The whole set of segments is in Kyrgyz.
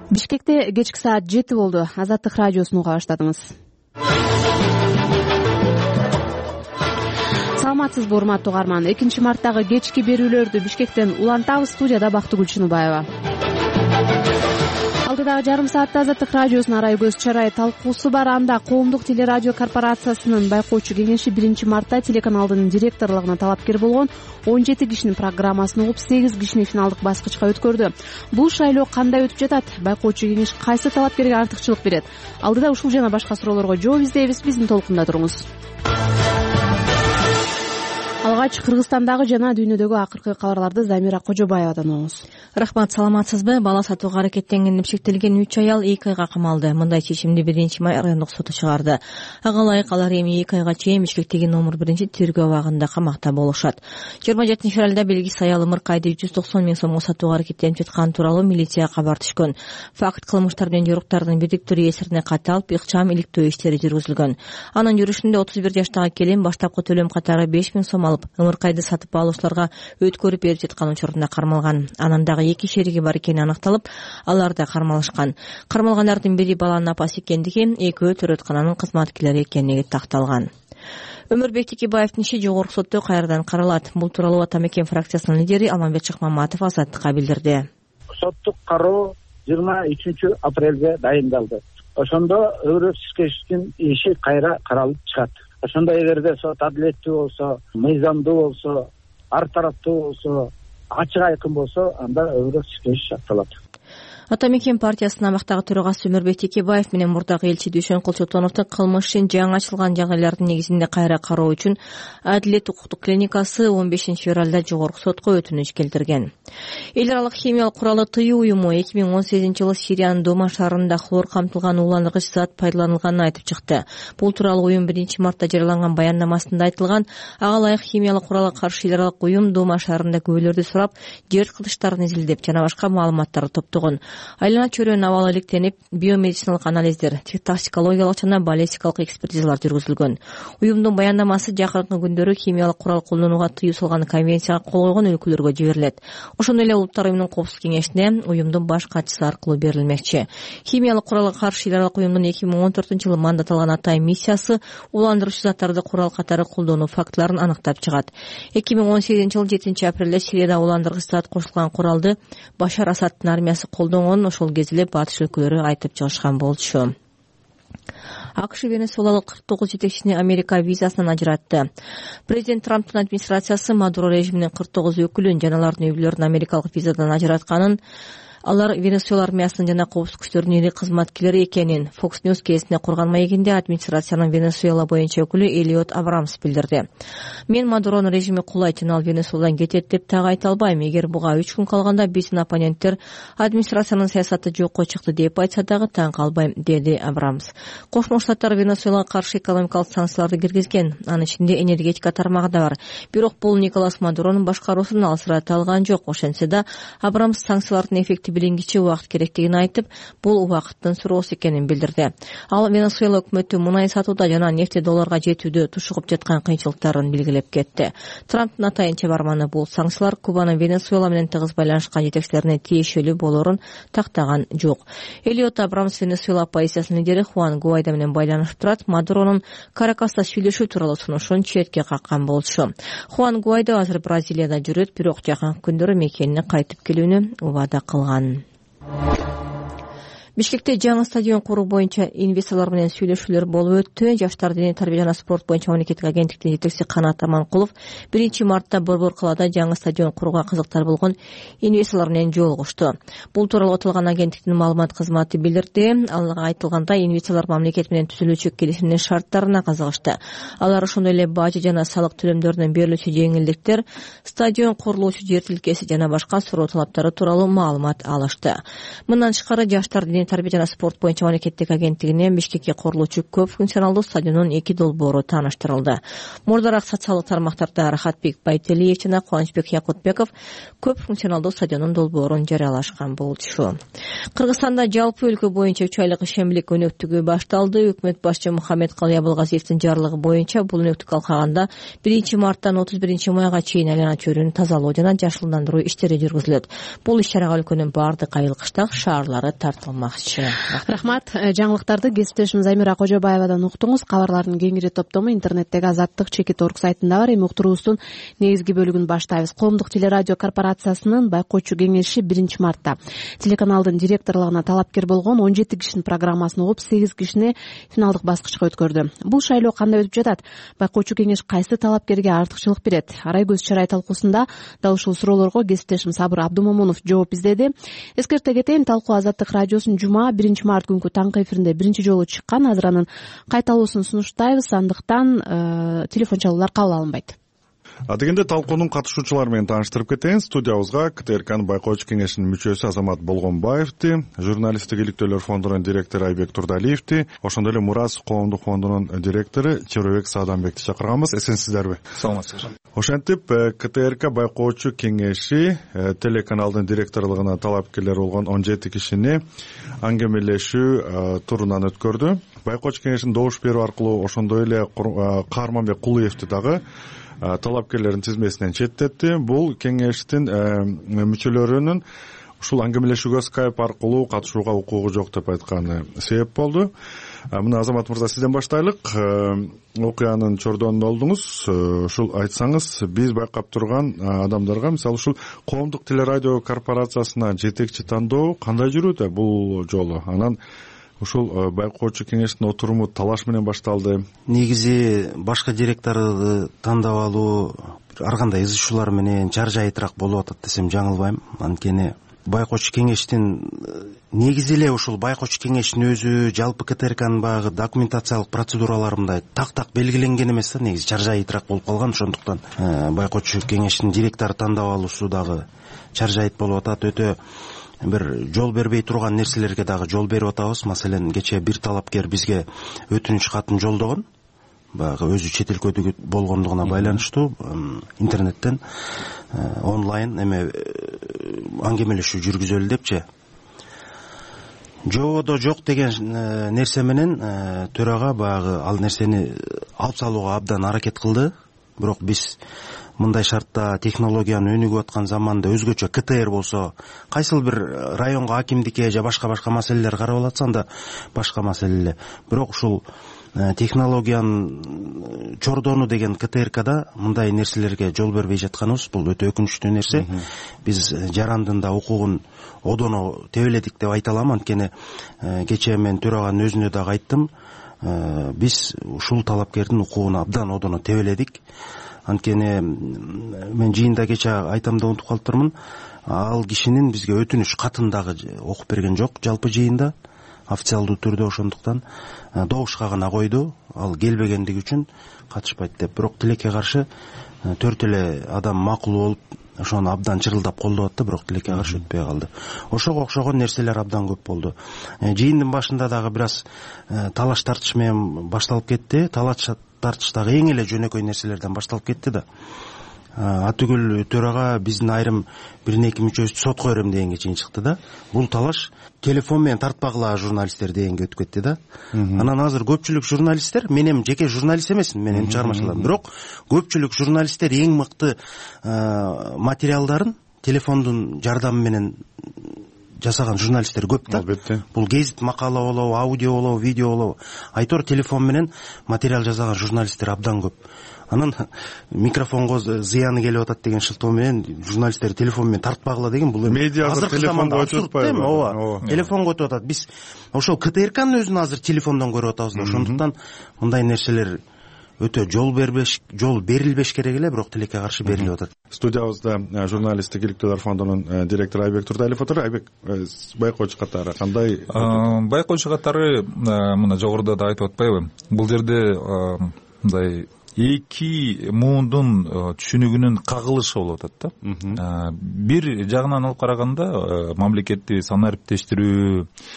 Бишкекте кечки саат 7 болду. Азаттык радиосун уга баштадыңыз. Саламатсызбы урматтуу угарман. 2 марттагы кечки берүүлөрдү Бишкектен улантабыз. Студияда Бактыгүл Чыныбаева. Алдыдагы жарым саатта Азаттык радиосунун арай көз чарай талкуусу бар. Анда Коомдук телерадио корпорациясынын байкоочу кеңеши 1 мартта телеканалдын директорлугуна талапкер болгон 17 кишинин программасын угуп, 8 кишини финалдык баскычка өткөрдү. Бул шайлоо кандай өтүп жатат? Байкоочу кеңеш кайсы талапкерге артыкчылык берет? Алдыда ушул жана башка суроолорго жооп издейбиз. Биздин толкунда туруңуз. Алгач Кыргызстандагы жана дүйнөдөгү акыркы кабарларды Замира Кожобаевадан угуңуз. Рахмат, саламатсызбы? Бала сатууга аракеттенген деп шектелген 3 аял 2 айга камалды. Мындай чечимди 1 май райондук соту чыгарды. Ага ылайык алар эми 2 айга чейин Бишкектеги номер 1 тергөө абагында камакта болушат. 27 февралда Белгис аял Ымыркайды 190 миң сомго сатууга аракеттенип жаткан тууралуу милицияга кабар түшкөн. Факт кылмыштар менен жоруктардын бирдиктүү эсирине катталып, ыкчам иликтөө иштери жүргүзүлгөн. Анын жүрүшүндө 31 жаштагы келин баштапкы төлөм катары 5 миң сом алып, Ымыркайды сатып алуучуларга өткөрүп берип жаткан учурунда кармалган. Анан дагы 2 шериги бар экени аныкталып, алар да кармалышкан. Кармалгандардын бири баланын апасы экендиги, экөө төрөткананын кызматкерлери экендиги такталган. Өмүрбек Текебаевдин иши жогорку сотто кайрадан каралат. Бул тууралуу Атамекен фракциясынын лидери Алмамбет Шыкмаматов Азаттыкка билдирди. Соттук кароо 23 апрелге дайындалды. Ошондо Өрөкчүскештин иши кайра каралып чыгат. Ошондо эгерде сот адилеттүү болсо, мыйзамдуу болсо, ар тараптуу болсо, ачык айкын болсо, анда Өрөкчүскеш атталат. Атамекен партиясынын абактагы төрагасы Өмүрбек Текебаев менен мурдагы элчи Дүйшөн Кулчотоновдун кылмыш ишин жаңы ачылган жагдайлардын негизинде кайра кароо үчүн Адилет укуктук клиникасы 15 февралда жогорку сотко өтүнүч келтирген. Эл аралык химиялык куралды тыюу уюму 2018-жылы Сириянын Дома шаарында хлор камтылган ууландыргыч зат пайдаланылганын айтып чыкты. Бул тууралуу уюм 1 мартта жарыяланган баяндамасында айтылган. Ага ылайык химиялык куралга каршы эл аралык уюм Дома шаарында күбөлөрдү сурап, жер кылычтарын изилдеп жана башка маалыматтарды топтогон. Айлана чөйрөнүн абалы иликтенип, биомедициналык анализдер, токсикологиялык жана баллистикалык экспертизалар жүргүзүлгөн. Уюмдун баяндамасы жакынкы күндөрү химиялык курал колдонууга тыюу салган конвенцияга кол койгон өлкөлөргө жиберилет. Ошондой эле Улуттар уюмунун коопсуздук кеңешине уюмдун баш катчысы аркылуу берилмекчи. Химиялык куралга каршы эл аралык уюмдун 2014-жылы мандатталган Атай миссиясы ууландыруучу заттарды курал катары колдонуу фактыларын аныктап чыгат. 2018-жылы 7 апрелде Сирияда ууландыргыч зат кошулган куралды Башар Асаддын армиясы колдонгон. Ошол кезде эле батыш өлкөлөрү айтып чыгышкан болчу. АКШ Венесуэлалык 49 жетекчини Америка визасынан ажыратты. Президент Трамптын администрациясы Мадуро режиминин 49 өкүлүн жана алардын үй-бүлөлөрүн америкалык визадан ажыратканын, алар Венесуэла армиясынын жана коопсуздук күчтөрүнүн ири кызматкерлери экенин Fox News кезине курган маегинде администрациянын Венесуэла боюнча өкүлү Элиот Абрамс билдирди. Мен Мадуронун режими кулайт жана ал Венесуэладан кетет деп так айта албайм. Эгер буга 3 күн калганда биздин оппоненттер администрациянын саясаты жокко чыкты деп айтса дагы таң калбайм, деди Абрамс. Кошмо Штаттар Венесуэлага каршы экономикалык санкцияларды киргизген. Анын ичинде энергетика тармагы да бар. Бирок бул Николас Мадуронун башкаруусун алсырата алган жок. Ошентсе да Абрамс санкциялардын эффекти билингиче убакыт керектигин айтып, бул убакыттын суроосу экенин билдирди. Ал Венесуэла өкмөтү мунай сатууда жана нефти долларга жетүүдө тушугуп жаткан кыйынчылыктарын белгилеп кетти. Трамптын атайынча барманы бул санкциялар Кубанын Венесуэла менен тыгыз байланышкан жетекчилерине тиешелүү болоорун тактаган жок. Элиот Абрамс Венесуэла оппозициясынын лидери Хуан Гуайдо менен байланышып турат. Мадуронун Каракаста сүйлөшүү тууралуу сунушун четке каккан болчу. Хуан Гуайдо азыр Бразилияда жүрөт, бирок жакын күндөрү мекенине кайтып келүүнү убада кылган. Бишкекте жаңы стадион куруу боюнча инвесторлор менен сүйлөшүүлөр болуп өттү. Жаштар дене тарбия жана спорт боюнча мамлекеттик агенттиктин жетекчиси Канат Аманкулов 1 мартта Борбор калаада жаңы стадион курууга кызыктар болгон инвесторлор менен жолугушту. Бул тууралуу аталган агенттиктин маалымат кызматы билдирди. Алга айтылгандай, инвесторлор мамлекет менен түзүлүүчү келишимдин шарттарына кызыгышты. Алар ошондой эле бажы жана салык төлөмдөрүнөн берилүүчү жеңилдиктер, стадион курулуучу жер тилкеси жана башка суроо талаптары тууралуу маалымат алышты. Мындан тышкары жаштар дене Демир тарбия жана спорт боюнча мамлекеттик агенттигинен Бишкекке курулуучу көп функционалдуу стадиондун 2 долбоору тааныштырылды. Мурдараак социалдык тармактарда Рахатбек Байтелиев жана Кубанычбек Якутбеков көп функционалдуу стадиондун долбоорун жарыялашкан болчу. Кыргызстанда жалпы өлкө боюнча 3 айлык ишембилик өнөктүгү башталды. Өкмөт башчы Мухаммед Калый Абылгазиевдин жарлыгы боюнча бул өнөктүк алкаганда 1 марттан 31 майга чейин айлана чөйрөнү тазалоо жана жашылдандыруу иштери жүргүзүлөт. Бул иш-чарага өлкөнүн бардык айыл кыштак шаарлары тартылмакчы. Рахмат. Жаңылыктарды кесиптешибиз Замира Кожобаевадан уктуңуз. Кабарлардын кеңири топтому интернеттеги Азаттык.org сайтында бар. Эми уктуруубуздун негизги бөлүгүн баштайбыз. Коомдук телерадио корпорациясынын байкоочу кеңеши 1 мартта телеканалдын директорлугуна талапкер болгон 17 кишинин программасын угуп, 8 кишини финалдык баскычка өткөрдү. Бул шайлоо кандай өтүп жатат? Байкоочу кеңеш кайсы талапкерге артыкчылык берет? Арай-көз чарай талкуусунда дал ушул суроолорго кесиптешим Сабыр Абдумомунов жооп издеди. Эскерте кетейин, талкуу Азаттык радиосунун жума 1 март күнкү таңкы эфиринде биринчи жолу чыккан. Азыр анын кайталуусун сунуштайбыз, андыктан телефон чалуулар кабыл алынбайт. Дегенде талкуунун катышуучулары менен тааныштырып кетейин. Студиябызга КТРКнын байкоочу кеңешинин мүчөсү Азамат Болгонбаевди, журналисттик иликтөөлөр фондунун директору Айбек Турдалиевди, ошондой эле Мурас коомдук фондунун директору Чебербек Сааданбекти чакырганбыз. Эсенсиздерби? Саламатсыздар. Ошентип КТРК байкоочу кеңеши телеканалдын директорлугуна талапкерлер болгон 17 кишини аңгемелешүү турунан өткөрдү. Байкоочу кеңешин добуш берүү аркылуу ошондой эле Каарманбек Кулуевди дагы талапкерлердин тизмесинен четтетти. Бул кеңештин мүчөлөрүнүн ушул аңгемелешүүгө Skype аркылуу катышууга укугу жок деп айтканы себеп болду. Мына Азамат мырза, сизден баштайлык. Окуянын чордонунда болдуңуз. Ушул айтсаңыз, биз байкап турган адамдарга, мисалы ушул коомдук телерадио корпорациясына жетекчи тандоо кандай жүрүүдө бул жолу? Анан ушул байкоочу кеңештин отуруму талаш менен башталды. Негизи башка директорду тандап алуу ар кандай изучуулар менен чаржайтыраак болуп атат десем жаңылбайм. Анткени байкоочу кеңештин негизи эле ушул байкоочу кеңештин өзү жалпы КТРКнын баягы документациялык процедуралары мындай так белгиленген эмес да, негизи чаржайтыраак болуп калган. Ошондуктан байкоочу кеңештин директору тандап алуусу дагы чаржайт болуп атат. Өтө бир жол бербей турган нерселерге дагы жол берип атабыз. Маселен, кечээ бир талапкер бизге өтүнүч катын жолдогон, баягы өзү чет өлкөдө болгондугуна байланыштуу интернеттен онлайн эме аңгемелешүү жүргүзөлү депчи. Жободо жок деген нерсе менен төрага баягы ал нерсени алып салууга абдан аракет кылды. Бирок биз мындай шартта технологиянын өнүгүп аткан заманда өзгөчө КТР болсо, кайсыл бир районго акимдикке же башка маселелер карап алатса, анда башка маселе. Бирок ушул технологиянын чордону деген КТРКда мындай нерселерге жол бербей жатканыбыз бул өтө өкүнүчтүү нерсе. Биз жарандын да укугун одоно тебеледик деп айта алам. Анткени кечээ мен төраганын өзүнө дагы айттым. Биз ушул талапкердин укугун абдан одоно тебеледик. Анткени мен жыйында кече айтам да унутуп калыптырмын. Ал кишинин бизге өтүнүч катын дагы окуп берген жок жалпы жыйында, официалдуу түрдө. Ошондуктан добушка гана койду, ал келбегендиги үчүн катышпайт деп. Бирок тилекке каршы 4 эле адам макул болуп ошону абдан чырылдап колдоп атты, бирок тилекке каршы өтпөй калды. Ошого окшогон нерселер абдан көп болду. Жыйындын башында дагы бир аз талаш тартыш менен башталып кетти. Талаш тартыштагы эң эле жөнөкөй нерселерден башталып кетти да. Атүгүл төрага биздин айрым биринеки мүчөсү сотко берем дегенге чейин чыкты да. Бул талаш телефон менен тартпагыла журналисттер дегенге өтүп кетти да. Анан азыр көпчүлүк журналисттер, мен эми жеке журналист эмесмин, мен эми чыгармачыларым, бирок көпчүлүк журналисттер эң мыкты материалдарын телефондун жардамы менен жасаган журналисттер көп да. Бул гезит макала болобу, аудио болобу, видео болобу, айтор телефон менен материал жасаган журналисттер абдан көп. Анан микрофонго зыяны келип атат деген шылтоо менен журналисттер телефон менен тартпагыла деген бул эми азыркы заманда абсурд да. Ооба, телефонго өтүп атат. Биз ошол КТРКнын өзүн азыр телефондон көрүп атабыз да. Ошондуктан мындай нерселер өтө жол берилбеш керек эле, бирок тилекке каршы берилип атат. Студиябызда журналисттик иликтөөлөр фондунун директору Айбек Турдалиев отур. Айбек, байкоочу катары кандай? Байкоочу катары мына жогоруда да айтып атпайбы? Бул жерде мындай эки муундун түшүнүгүнүн кагылышы болуп атат да. Бир жагынан алып караганда мамлекетти санариптештирүү,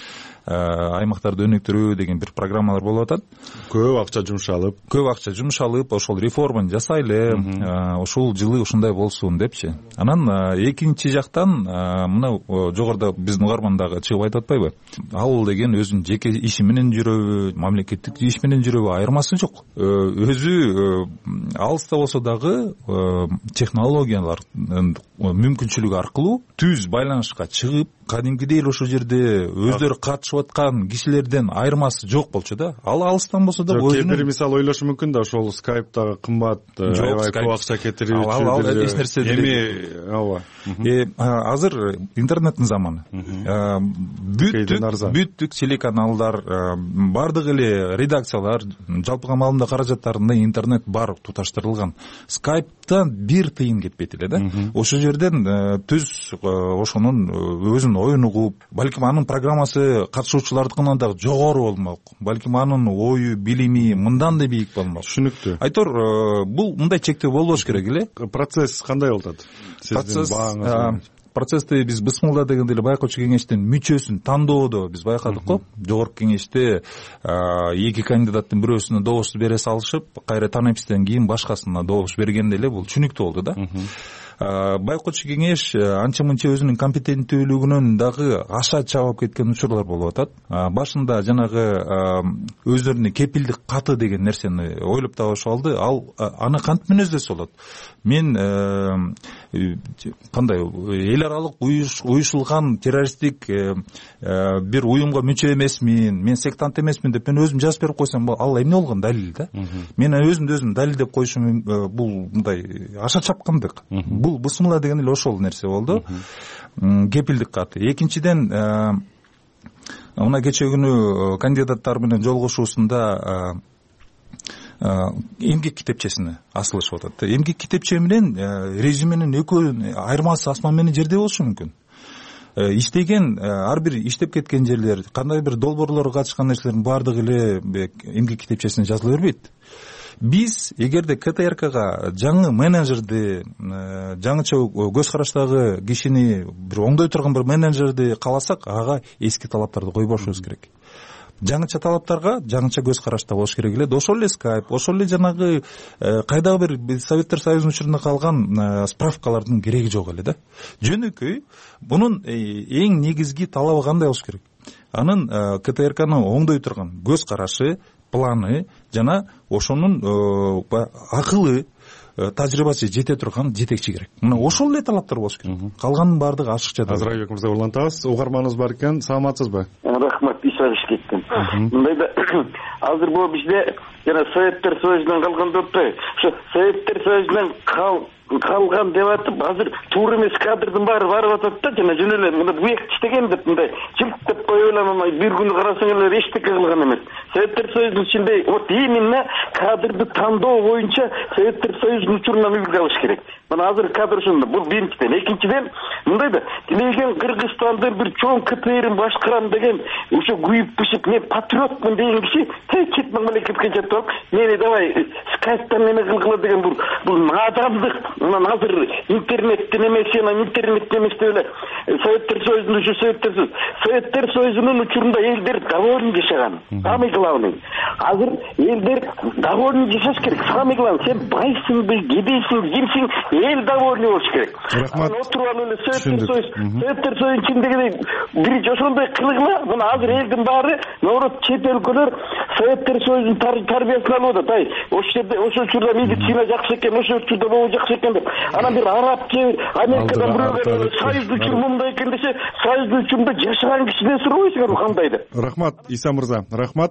аймактарды өнүктүрүү деген бир программалар болуп атат. Көп акча жумшалып ошол реформаны жасайлы, ушул жылы ушундай болсун депчи. Анан экинчи жактан мына жогоруда биздин угармандагы чыгып айтып атпайбы? Ал деген өзүнүн жеке иши менен жүрөбү, мамлекеттик иш менен жүрөбү айырмасы жок. Өзү алыста болсо дагы технологиялардын мүмкүнчүлүгү аркылуу түз байланышка чыгып, кадимкидей эле ошол жерде өздөрү катышып аткан кишилерден айырмасы жок болчу да. Ал алыстан болсо да өзүнүн бир мисал ойлошу мүмкүн да, ошол скайптагы кымбат аябай көп акча кетирүүчү ал эч нерсе эми ооба. Азыр интернеттин заманы. Бүттүк телеканалдар, бардык эле редакциялар, жалпыга маалымда каражаттарында интернет бар туташтырылган. Скайптан бир тыйын кетпейт эле да. Ошол жерден түз ошонун өзүнүн оюн угуп, балким анын программасы катышуучулардыкынан дагы жогору болмок, балким анын ою, билими мындан да бийик болмок. Түшүнүктүү. Айтор, бул мындай чектөө болбош керек эле. Процесс кандай болуп атат? Процессти биз Бысмылда дегенде эле байкоочу кеңештин мүчөсүн тандоодо биз байкадык го. Жогорку кеңеште эки кандидаттын бирөөсүнө добуш бере салышып, кайра танепистен кийин башкасына добуш бергенде эле бул түшүнүктүү болду да. Байкоочу кеңеш анча мынча өзүнүн компетенттүүлүгүнөн дагы аша чабып кеткен учурлар болуп атат. Башында жанагы өздөрүнө кепилдик каты деген нерсени ойлоп табышып алды. Ал аны кантип мүнөздөсө болот? Мен кандай эл аралык уюшулган террористтик бир уюмга мүчө эмесмин, мен сектант эмесмин деп мен өзүм жазып берип койсом, ал эмне болгон далил да? Мен өзүмдү далилдеп коюшум бул мындай аша чапкындык. Бул Бысмыла деген эле ошол нерсе болду. Кепилдик каты. Экинчиден, мына кече күнү кандидаттар менен жолугушуусунда эмгек китепчесине асылышып атат. Эмгек китепче менен резюменин экөө айырмасы асман менен жердей болушу мүмкүн. Иштеген, ар бир иштеп кеткен жерлер, кандай бир долбоорлорго катышкан нерселердин баардыгы эле эмгек китепчесине жазыла бербейт. Биз эгерде КТРКга жаңы менеджерди, жаңыча көз караштагы кишини, бир оңдой турган бир менеджерди кааласак, ага эски талаптарды койбошубуз керек. Жаңыча талаптарга жаңыча көз карашта болуш керек эле. Ошол эле скайп, ошол эле жанагы кайдагы бир Советтер Союзунун учурунда калган справкалардын кереги жок эле да. Жөнөкөй бунун эң негизги талабы кандай болуш керек? Анын КТРКны оңдой турган көз карашы, планы жана ошонун акылы, тажрыйбасы жете турган жетекчи керек. Мына ошол эле талаптар болуш керек. Калганын баардыгы ашыкча. Азырбек мырза улантабыз. Угарманыбыз бар экен. Саламатсызбы? Рахмат, ишагыш кеттим. Мындайда азыр бул бизде жана Советтер Союзунан калган деп атпайбы? Ошо Советтер Союзунан калган деп атып, азыр туура эмес кадрдын баары барып атат да, жана жөн эле мына буяк иштеген деп мындай жылт деп коюп эле бир күн карасаң эле эчтеке кылган эмес. Советтер Союзунун ичинде вот именно кадрды тандоо боюнча Советтер Союзунун учурунан үлгү алыш керек. Мына азыр кадр ушунда. Бул биринчиден. Экинчиден, мындайда тилеген Кыргызстандын бир чоң КТРин башкарам деген ошо күйүп пишип мен патриотмун деген киши кет мамлекетке жетип алып, мени давай скайптан неме кылгыла деген бул наадамдык. Мына азыр интернеттен эмес, интернеттен эмес деп эле Советтер Союзунун Советтер Союзунун учурунда элдер довольно жашаган. Самый главный. Азыр элдер довольно жашаш керек. Самый главный. Сен байсыңбы, кедейсиң, кимсиң, эл довольно болуш керек. Рахмат. Отуруп алып эле Советтер Союзунун ичиндеги биринчи ошондой кылгыла. Мына азыр элдин баары, наоборот, чет өлкөлөр Советтер Союзунун тарбиясын алып атат. Ошол жерде ошол учурда медицина жакшы экен, ошол учурда могу жакшы экен деп. Анан бир араб же Америкадан бирөөлөр Союздун учурунда экен десе, Союздун учурунда жашаган кишиден сурабайсыңарбы кандай деп. Рахмат, Иса мырза. Рахмат,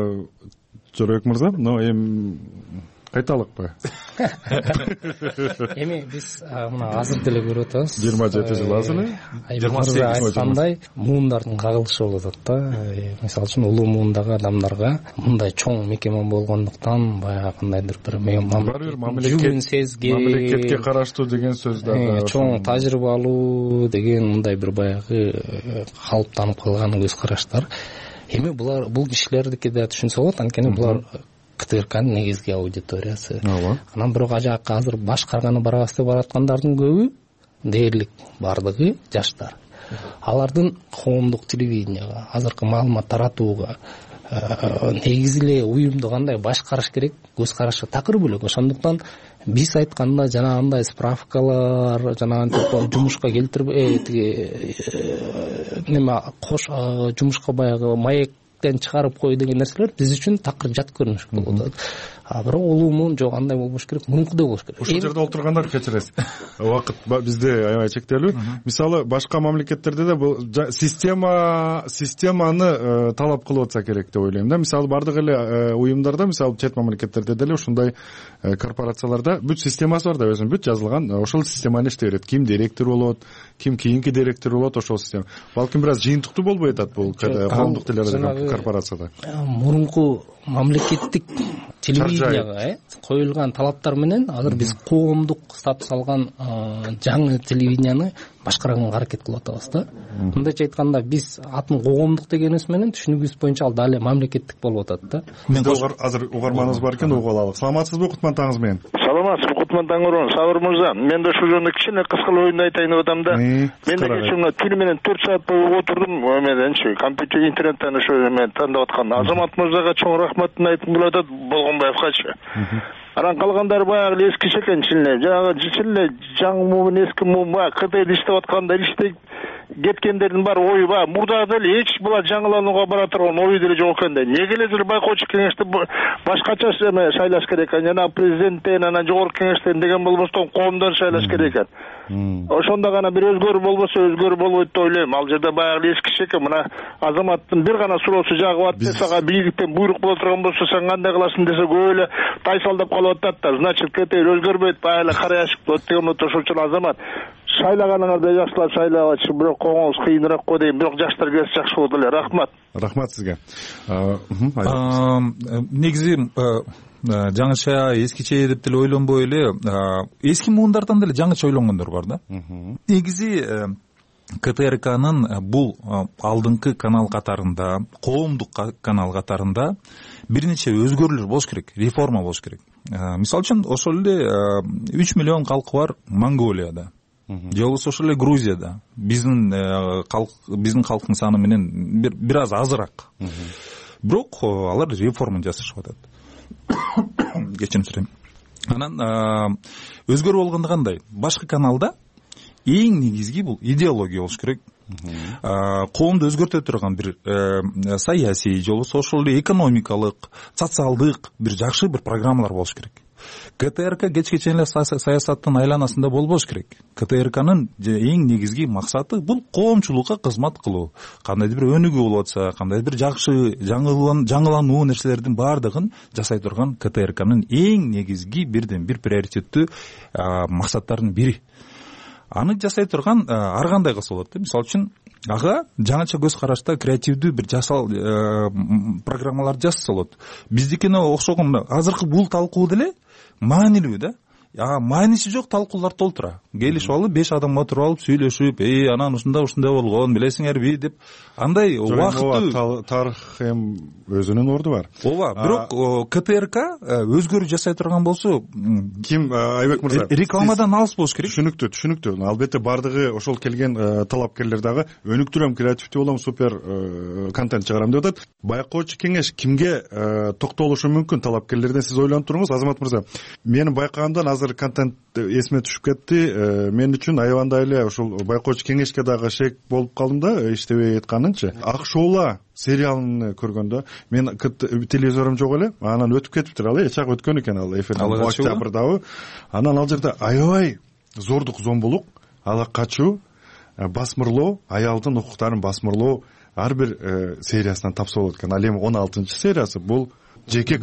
Жорабек мырза. Но эми кайталыкпы? Эми биз мына азыр деле көрүп атабыз. 27 жыл азыр. Мырза айткандай муундардын кагылышы болуп атат да. Мисалы үчүн улуу муундагы адамдарга мындай чоң мекеме болгондуктан баягы кандайдыр бир мамлекетке караштуу деген сөз да. Чоң тажрыйбалуу деген мындай бир баягы калыптанып калган көз караштар. Эми бул кишилердики да түшүнсө болот, анткени булар КТРКнын негизги аудиториясы. Анан бирок азыр башкарганы барабыз деп бараткандардын көбү дээрлик бардыгы жаштар. алардын коомдук телевиденияга азыркы маалымат таратууга негизи эле уюмду кандай башкарыш керек, көз карашы такыр бөлөк. Ошондуктан биз айтканда жанагындай справкалар, жанагынтип жумушка неме кош жумушка баягы маектен чыгарып кой деген нерселер биз үчүн такыр жат көрүнүш болуп атат. Бирок улуумун жок андай болбош керек, мурункудай болуш керек. Ушул жерде отургандар кечиресиз. Убакыт бизде аябай чектелүү. Мисалы башка мамлекеттерде да бул системаны талап кылып атса керек деп ойлойм да. Мисалы бардык эле уюмдарда, мисалы чет мамлекеттерде деле ушундай корпорацияларда бүт системасы бар да, өзүнүн бүт жазылган. Ошол системаны иштей берет. Ким директор болот, ким кийинки директор болот, ошол система. Балким бир аз жыйынтыктуу болбой атат бул коомдук телерадио корпорацияда. Мурунку мамлекеттик телевиденияга коюлган талаптар менен азыр биз коомдук статус алган жаңы телевиденияны башкарганга аракет кылып атабыз да. Мындайча айтканда биз атын коомдук дегенибиз менен түшүнүгүбүз боюнча ал дагы мамлекеттик болуп атат да. Азыр угарманыбыз бар экен, угуп алалы. Саламатсызбы Кутман таңыңыз менен? Саламатсызбы Кутман таңырон, Сабыр мырза. Мен да ушул жөнүндө кичине кыскалап оюнду айтайын деп атам да. Мен да кечээ түнү менен 4 саат бою отурдум, мененчи компьютер интернеттен ошо мен тандап аткан. Азамат мырзага чоң рахматын айткым келип атат, Болгонбаевгачы. Анан калгандары баягы эскиче экен чынеле. Жанагы чынеле жаңы муун, эски муун баягы КТЛ иштеп атканда иштеп кеткендердин баары ою баягы мурда деле эч була жаңыланууга бара турган ою деле жок экен да. Неге эле байкоочу кеңешти башкача шайлаш керек экен, жана президенттен, анан жогорку кеңештен деген болбостон коомдон шайлаш керек экен. Ошондо гана бир өзгөрүү болбосо өзгөрүү болбойт деп ойлойм. Ал жерде баягы эскиче экен. Мына азаматтын бир гана суроосу жагып атты, сага бийликтен буйрук боло турган болсо сен кандай кыласың десе көп эле тайсалдап калып атат да. Значит, КТЛ өзгөрбөйт, баягы эле кара яшик болот деген болот. Ошол үчүн азамат шайлаганыңарды жакшылап шайлабачы, бирок коңуңуз кыйыныраак го дейм. Бирок жаштар келсе жакшы болот эле. Рахмат. Рахмат сизге. Негизи жаңыча, эскиче деп деле ойлонбой эле, эски муундардан деле жаңыча ойлонгондор бар да. Негизи КТРКнын бул алдыңкы канал катарында, коомдук канал катарында бир нече өзгөрүүлөр болуш керек, реформа болуш керек. Мисалы үчүн ошол эле 3 миллион калкы бар Монголияда, же болбосо ошол эле Грузияда биздин калктын саны менен бир аз азыраак. Бирок алар реформа жасашып атат. Кечирим сурайм. Анан өзгөрүү болгондо кандай? Башкы каналда эң негизги бул идеология болуш керек. Коомду өзгөртө турган бир саясий, же болбосо ошол эле экономикалык, социалдык бир жакшы бир программалар болуш керек. КТРК кечке эле саясаттын айланасында болбош керек. КТРКнын эң негизги максаты бул коомчулукка кызмат кылуу. Кандайдыр бир өнүгүү болуп атса, кандайдыр бир жакшы жаңылануу нерселердин баардыгын жасай турган КТРКнын эң негизги бирден бир приоритеттүү максаттарынын бири. Аны жасай турган ар кандай кылса болот. Мисалы үчүн ага жаңыча көз карашта креативдүү бир жасал программалар жазса болот. Биздикине окшогон азыркы бул талкуу деле маанилүү да. Мааниси жок талкуулар толтура. Келишип алып 5 адам отуруп алып сүйлөшүп, анан ушундай болгон, билесиңерби деп андай убакыттуу тарых эм өзүнүн орду бар. Ооба, бирок КТРК өзгөрүү жасай турган болсо, ким Айбек мырза, рекламадан алыс болуш керек. Түшүнүктүү. Албетте бардыгы ошол келген талапкерлер дагы өнүктүрөм, креативдүү болом, супер контент чыгарам деп атат. Байкоочу кеңеш кимге токтолушу мүмкүн талапкерлерден сиз ойлонуп туруңуз, Азамат мырза. Менин байкагамдан азыр контент эсиме түшүп кетти. Мен үчүн аябандай эле ушул байкоочу кеңешке дагы шек болуп калдым да, иштебей айтканынчы. Ак шоула сериалын көргөндө мен телевизорум жок эле, анан өтүп кетиптир ал, чак өткөн экен ал эфирден октябрдабы. Анан ал жерде аябай зордук, зомбулук, ала качуу, басмырлоо, аялдын укуктарын басмырлоо ар бир сериясынан тапса болот экен. Ал эми 16-сериясы бул жеке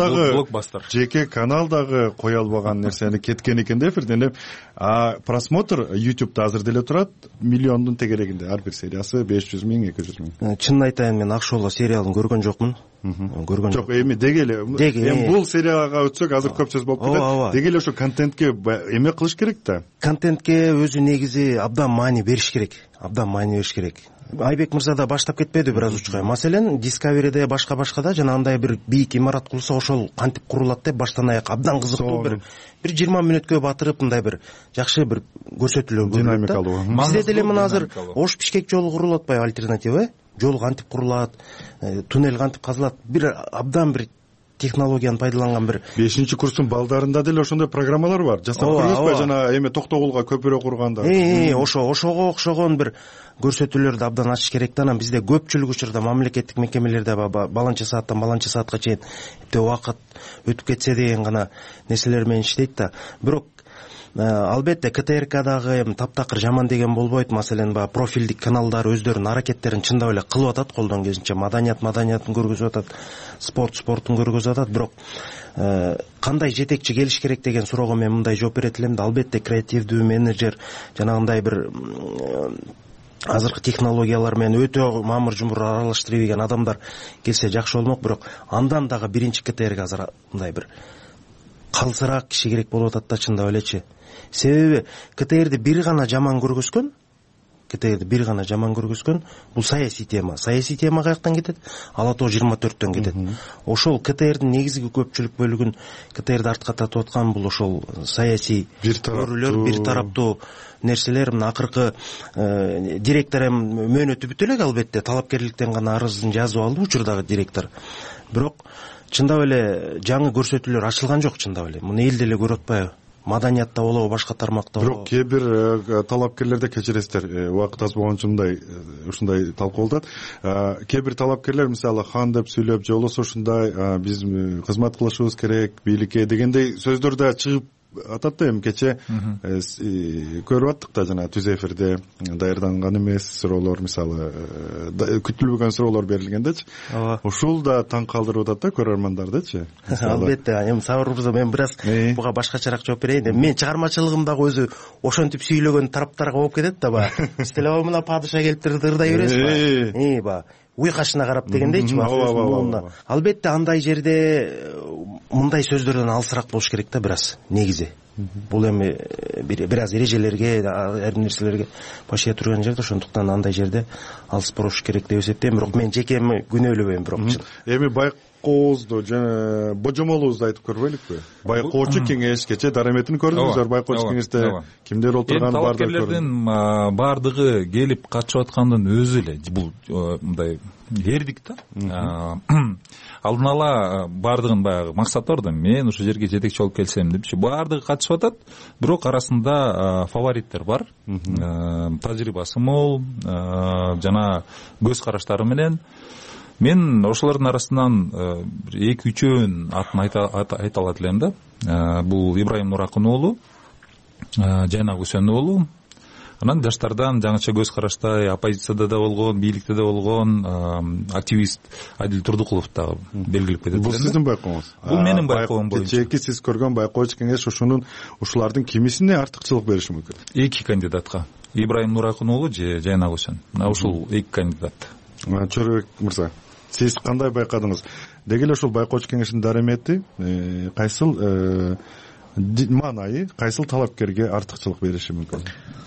каналдагы кое албаган нерсени кеткен экен да эфирден. Просмотр YouTube'да азыр деле турат, миллиондун тегерегинде ар бир сериясы 500 000, 200 000. Чынын айтайын, мен Акшола сериалын көргөн жокмун. Көргөн жок. Эми деги эле бул серияга өтсөк азыр көп сөз болуп кетет. Деги эле ошо контентке эме кылыш керек да. Контентке өзү негизи абдан маани бериш керек. Айбек мырза да баштап кетпеди бир аз учкай. Маселен Discovery'де башка-башкада жанагындай бир бийик имарат курса ошол кантип курулат деп баштан аяк абдан кызыктуу бир 20 мүнөткө батырып мындай бир жакшы бир көрсөтүүлөр динамикалуу. Бизде деле мына азыр Ош Бишкек жолу курулуп атпайбы, альтернатива? Жол кантип курулат, туннель кантип казылат, бир абдан бир технологияны пайдаланган бир 5-курстун балдарында деле ошондой программалар бар. Жасап көрбөйсүзбү жана эме Токтогулга көпүрө курганда? Ошого окшогон бир көрсөтүүлөрдү абдан ачыш керек да. Анан бизде көпчүлүк учурда мамлекеттик мекемелерде баланча сааттан баланча саатка чейин убакыт өтүп кетсе деген гана нерселер менен иштейт да. Бирок албетте КТРКдагы эми таптакыр жаман деген болбойт. Маселен профилдик каналдар өздөрүнүн аракеттерин чындап эле кылып атат, колдон келишинче маданиятын көргөзүп атат, спортун көргөзүп атат. Бирок кандай жетекчи келиш керек деген суроого мен мындай жооп берет элем да. Албетте креативдүү менеджер, жанагындай бир азыркы технологиялар менен өтө мамыр жумур аралаштыра билген адамдар келсе жакшы болмок. Бирок андан дагы биринчи КТРге азыр мындай бир калсыраак киши керек болуп атат да, чындап элечи. Себеби КТРди бир гана жаман көргөзгөн, бул саясий тема. Саясий тема каяктан кетет? Ала Тоо 24-төн кетет. Ошол КТРдин негизги көпчүлүк бөлүгүн КТРди артка тартып аткан бул ошол саясий көрүүлөр, бир тараптуу нерселер. Мына акыркы директор эми мөөнөтү бүтө элек, албетте талапкерликтен гана арызын жазып алды учурдагы директор. Бирок чындап эле жаңы көрсөтүүлөр ачылган жок. Чындап эле муну эл деле көрүп атпайбы? Маданиятта болобу, башка тармакта болобу? Бирок кээ бир талапкерлерде, кечиресиздер, убакыт аз болгон үчүн ушундай талкуулдат. Кээ бир талапкерлер мисалы хан деп сүйлөп, же болбосо ушундай биз кызмат кылышыбыз керек бийликке дегендей сөздөр да чыгып атат да. Эми кече көрүп аттык да, жана түз эфирде даярданган эмес суроолор, мисалы күтүлбөгөн суроолор берилгендечи. Ушул да таң калтырып атат да көрөрмандардычы. Албетте. Эми Сабыр мырза, мен бир аз буга башкачараак жооп берейин. Мен чыгармачылыгымдагы өзү ошентип сүйлөгөн тараптарга болуп кетет да. Сиз деле мына падыша келиптир дырдай бересизби? Уйкашына карап дегендейчи. Албетте андай жерде мындай сөздөрдөн алысыраак болуш керек да, бир аз негизи. Бул эми бир аз эрежелерге, айрым нерселерге баш ийе турган жерде, ошондуктан андай жерде алыс болуш керек деп эсептейм. Бирок мен жекеми күнөөлөбөйм. Бирок эми байкоозду жана божомолубузду айтып көрбөйлүкпү? Байкоочу кеңеш кече дараметин көрдүңүздөр. Байкоочу кеңеште кимдер отурганын талапкерлердин баардыгы келип катышып аткандын өзү эле бул мындай эрдик да. Алдын ала баардыгын баягы максат бар да, мен ушул жерге жетекчи болуп келсем депчи. Баардыгы катышып атат, бирок арасында фавориттер бар. Тажрыйбасы мол, жана көз караштары менен. Мен ошолордун арасынан 2-3 атын айта алат элем да. Бул Ибрайым Нуракын уулу, Жайнак Үсөнү уулу. Анан жаштардан жаңыча көз караштай оппозицияда да болгон, бийликте да болгон активист Адил Турдукулов да белгилеп кетет. Бул сиздин байкооңуз? Бул менин байкоом боюнча. Кечээки сиз көргөн байкоочу кеңеш ушулардын кимисине артыкчылык бериши мүмкүн? 2 кандидатка. Ибрайым Нуракын уулу же Жайнак Үсөн. Мына ушул 2 кандидат. Чорбек мырза, сиз кандай байкадыңыз? Деги эле ушул байкоочу кеңештин дарамети кайсыл маанайы, кайсыл талапкерге артыкчылык бериши мүмкүн?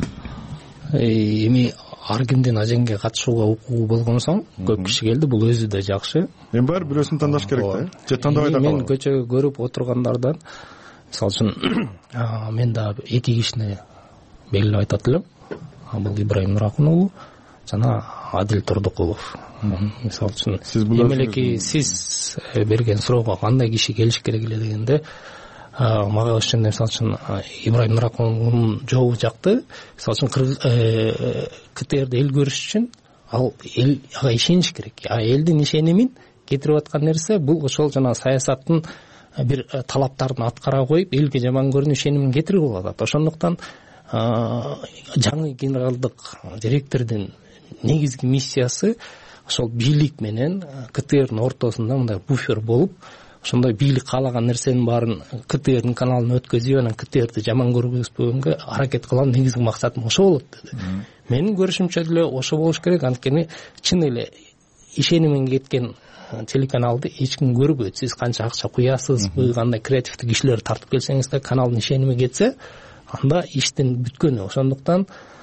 Эми ар кимдин ажеңге катышууга укугу болгон соң көп киши келди, бул өзү да жакшы. Эми баары бирөөсүн тандаш керек да, же тандабай да калабы? Мен көчөгө көрүп отургандардан, мисалы үчүн мен да 2 кишини белгилеп айтат элем. Бул Ибрайым Нуракын уулу жана Адил Турдукулов. Мисалы үчүн эмелеки сиз берген суроого кандай киши келиш керек эле дегенде, мага ошондой, мисалы үчүн Ибрайым Нуракынын жообу жакты. Мисалы үчүн КТРди эл көрүш үчүн ага ишениш керек. Элдин ишенимин кетирип аткан нерсе бул ошол жана саясаттын бир талаптарын аткара коюп, элге жаман көрүнүү ишенимин кетирип болуп атат. Ошондуктан жаңы генералдык директордун негизги миссиясы ошол бийлик менен КТРдин ортосунда мындай буфер болуп, ошондой бийлик каалаган нерсенин баарын КТРдин каналына өткөзүп, анан КТРди жаман көргөзбөгөнгө аракет кылган негизги максатым ошо болот деди. Менин көрүшүмчө деле ошо болуш керек, анткени чын эле ишенимин кеткен телеканалды эч ким көрбөйт. Сиз канча акча куясызбы, кандай креативдүү кишилерди тартып келсеңиз да каналдын ишеними кетсе, анда иштин бүткөнү. Ошондуктан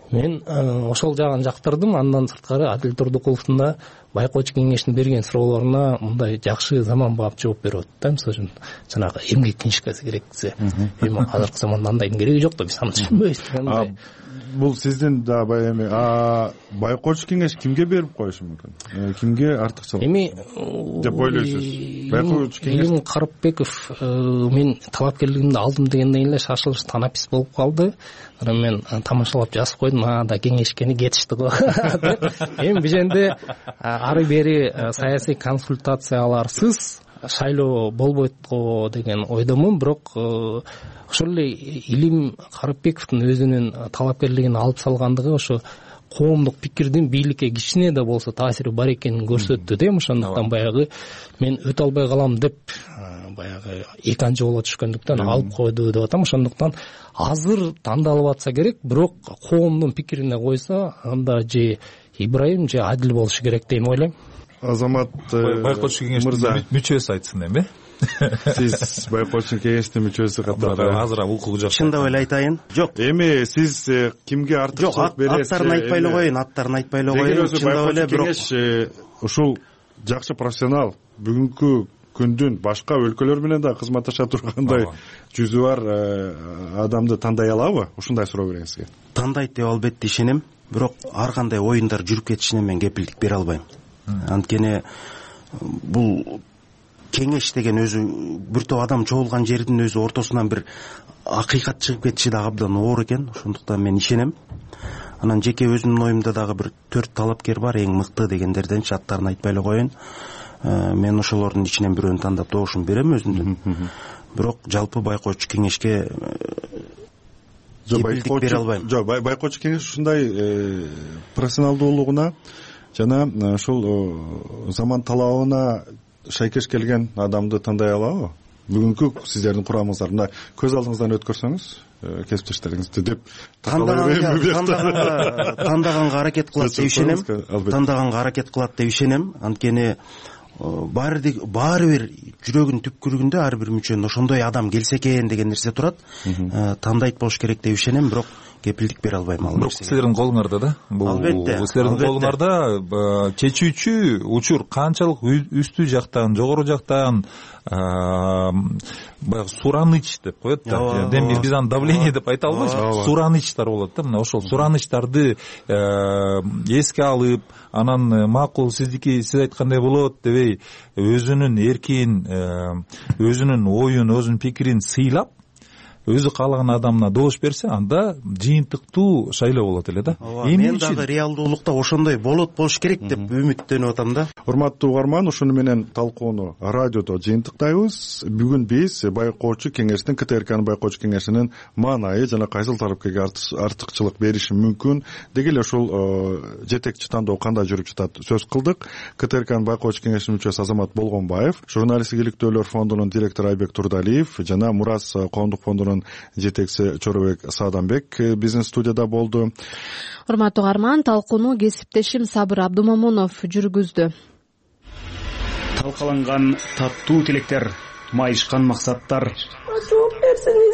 мен ошол жагын жактырдым. Андан сырткары Адил Турдукуловдун да байкоочу кеңештин берген суроолоруна мындай жакшы заманбап жооп берип атат да. Мисалы үчүн жанагы эмгек книжкасы керек десе, эми азыркы заманда андайдын кереги жок да, биз аны түшүнбөйбүз. Бул сиздин да баягы эми байкоочу кеңеш кимге берип коюшу мүмкүн? Кимге артыкчылык деп ойлойсуз? Байкоочу кеңеш Илим Карыпбеков мен талапкерлигимди алдым дегенден эле шашылыш танапис болуп калды. Мен тамашалап жазып койдум, да кеңешкени кетишти го деп. Эми биженде ары бери саясий консультацияларсыз шайлоо болбойт го деген ойдомун. Бирок ошол эле Илим Карыпбековдун өзүнүн талапкерлигин алып салгандыгы ошо коомдук пикирдин бийликке кичине да болсо таасири бар экенин көрсөттү да. Ошондуктан баягы мен өтө албай калам деп баягы экинчи жолго түшкөндүктөн алып койду деп атам. Ошондуктан азыр тандалып атса керек, бирок коомдун пикирине койсо анда же Ибраим же Адил болушу керек деп ойлойм. Азамат байкоочу кеңештин мүчөсү айтсын эми. Сиз байкоочу кеңештин мүчөсү катары азыр укугу жок. Чындап эле айтайын. Жок. Эми сиз кимге артыкчылык бересиз? Аттарын айтпай эле коеюн, аттарын айтпай эле коеюн. Чындап эле кеңеш ушул жакшы профессионал, бүгүнкү күндүн башка өлкөлөр менен да кызматташа тургандай жүзү бар адамды тандай алабы? Ушундай суроо берейин сизге. Тандайт деп албетте ишенем, бирок ар кандай оюндар жүрүп кетишине мен кепилдик бере албайм. Анткени бул кеңеш деген өзү бир топ адам чогулган жердин өзү ортосунан бир акыйкат чыгып кетиши да абдан оор экен. Ошондуктан мен ишенем. Анан жеке өзүмдүн оюмда дагы бир 4 талапкер бар, эң мыкты дегендерден аттарын айтпай эле коеюн. Мен ошолордун ичинен бирөөнү тандап добушун берем өзүмдүн. Бирок жалпы байкоочу кеңешке кепилдик бере албайм. Жок, байкоочу кеңеш ушундай профессионалдуулугуна жана ушул заман талабына шайкеш келген адамды тандай алабы? Бүгүнкү сиздердин курамыңыздарында көз алдыңыздан өткөрсөңүз кесиптештериңизди деп тандаганга аракет кылат деп ишенем. Тандаганга аракет кылат деп ишенем. Анткени баары бир жүрөгүнүн түпкүрүндө ар бир мүчөнүн ошондой адам келсе экен деген нерсе турат. Тандайт болуш керек деп ишенем, бирок кепилдик бере албайм ал нерсеге. Силердин колуңарда да. Албетте. Силердин колуңарда чечүүчү учур канчалык үстү жактан, жогору жактан баягы сураныч деп коет да. Демек биз аны давление деп айта албайбыз. Суранычтар болот да. Мына ошол суранычтарды эске алып, анан макул сиздики сиз айткандай болот дебей өзүнүн эркин, өзүнүн оюн, өзүнүн пикирин сыйлап өзү каалаган адамына добуш берсе, анда жыйынтыктуу шайлоо болот эле да. Мен дагы реалдуулукта ошондой болуш керек деп үмүттөнүп атам да. Урматтуу угарман, ушуну менен талкууну радиодо жыйынтыктайбыз. Бүгүн биз байкоочу кеңештин, КТРКнын байкоочу кеңешинин маанайы жана кайсыл тарапкеге артыкчылык бериши мүмкүн, деги эле ушул жетекчи тандоо кандай жүрүп жатат сөз кылдык. КТРКнын байкоочу кеңешинин мүчөсү Азамат Болгонбаев, журналисттик иликтөөлөр фондунун директору Айбек Турдалиев жана Мурас коомдук фондунун жетекчиси Чоробек Сааданбек биздин студияда болду. Урматтуу угарман, талкууну кесиптешим Сабыр Абдумамунов жүргүздү. Талкаланган таттуу тилектер, майышкан максаттар. Жооп берсеңиз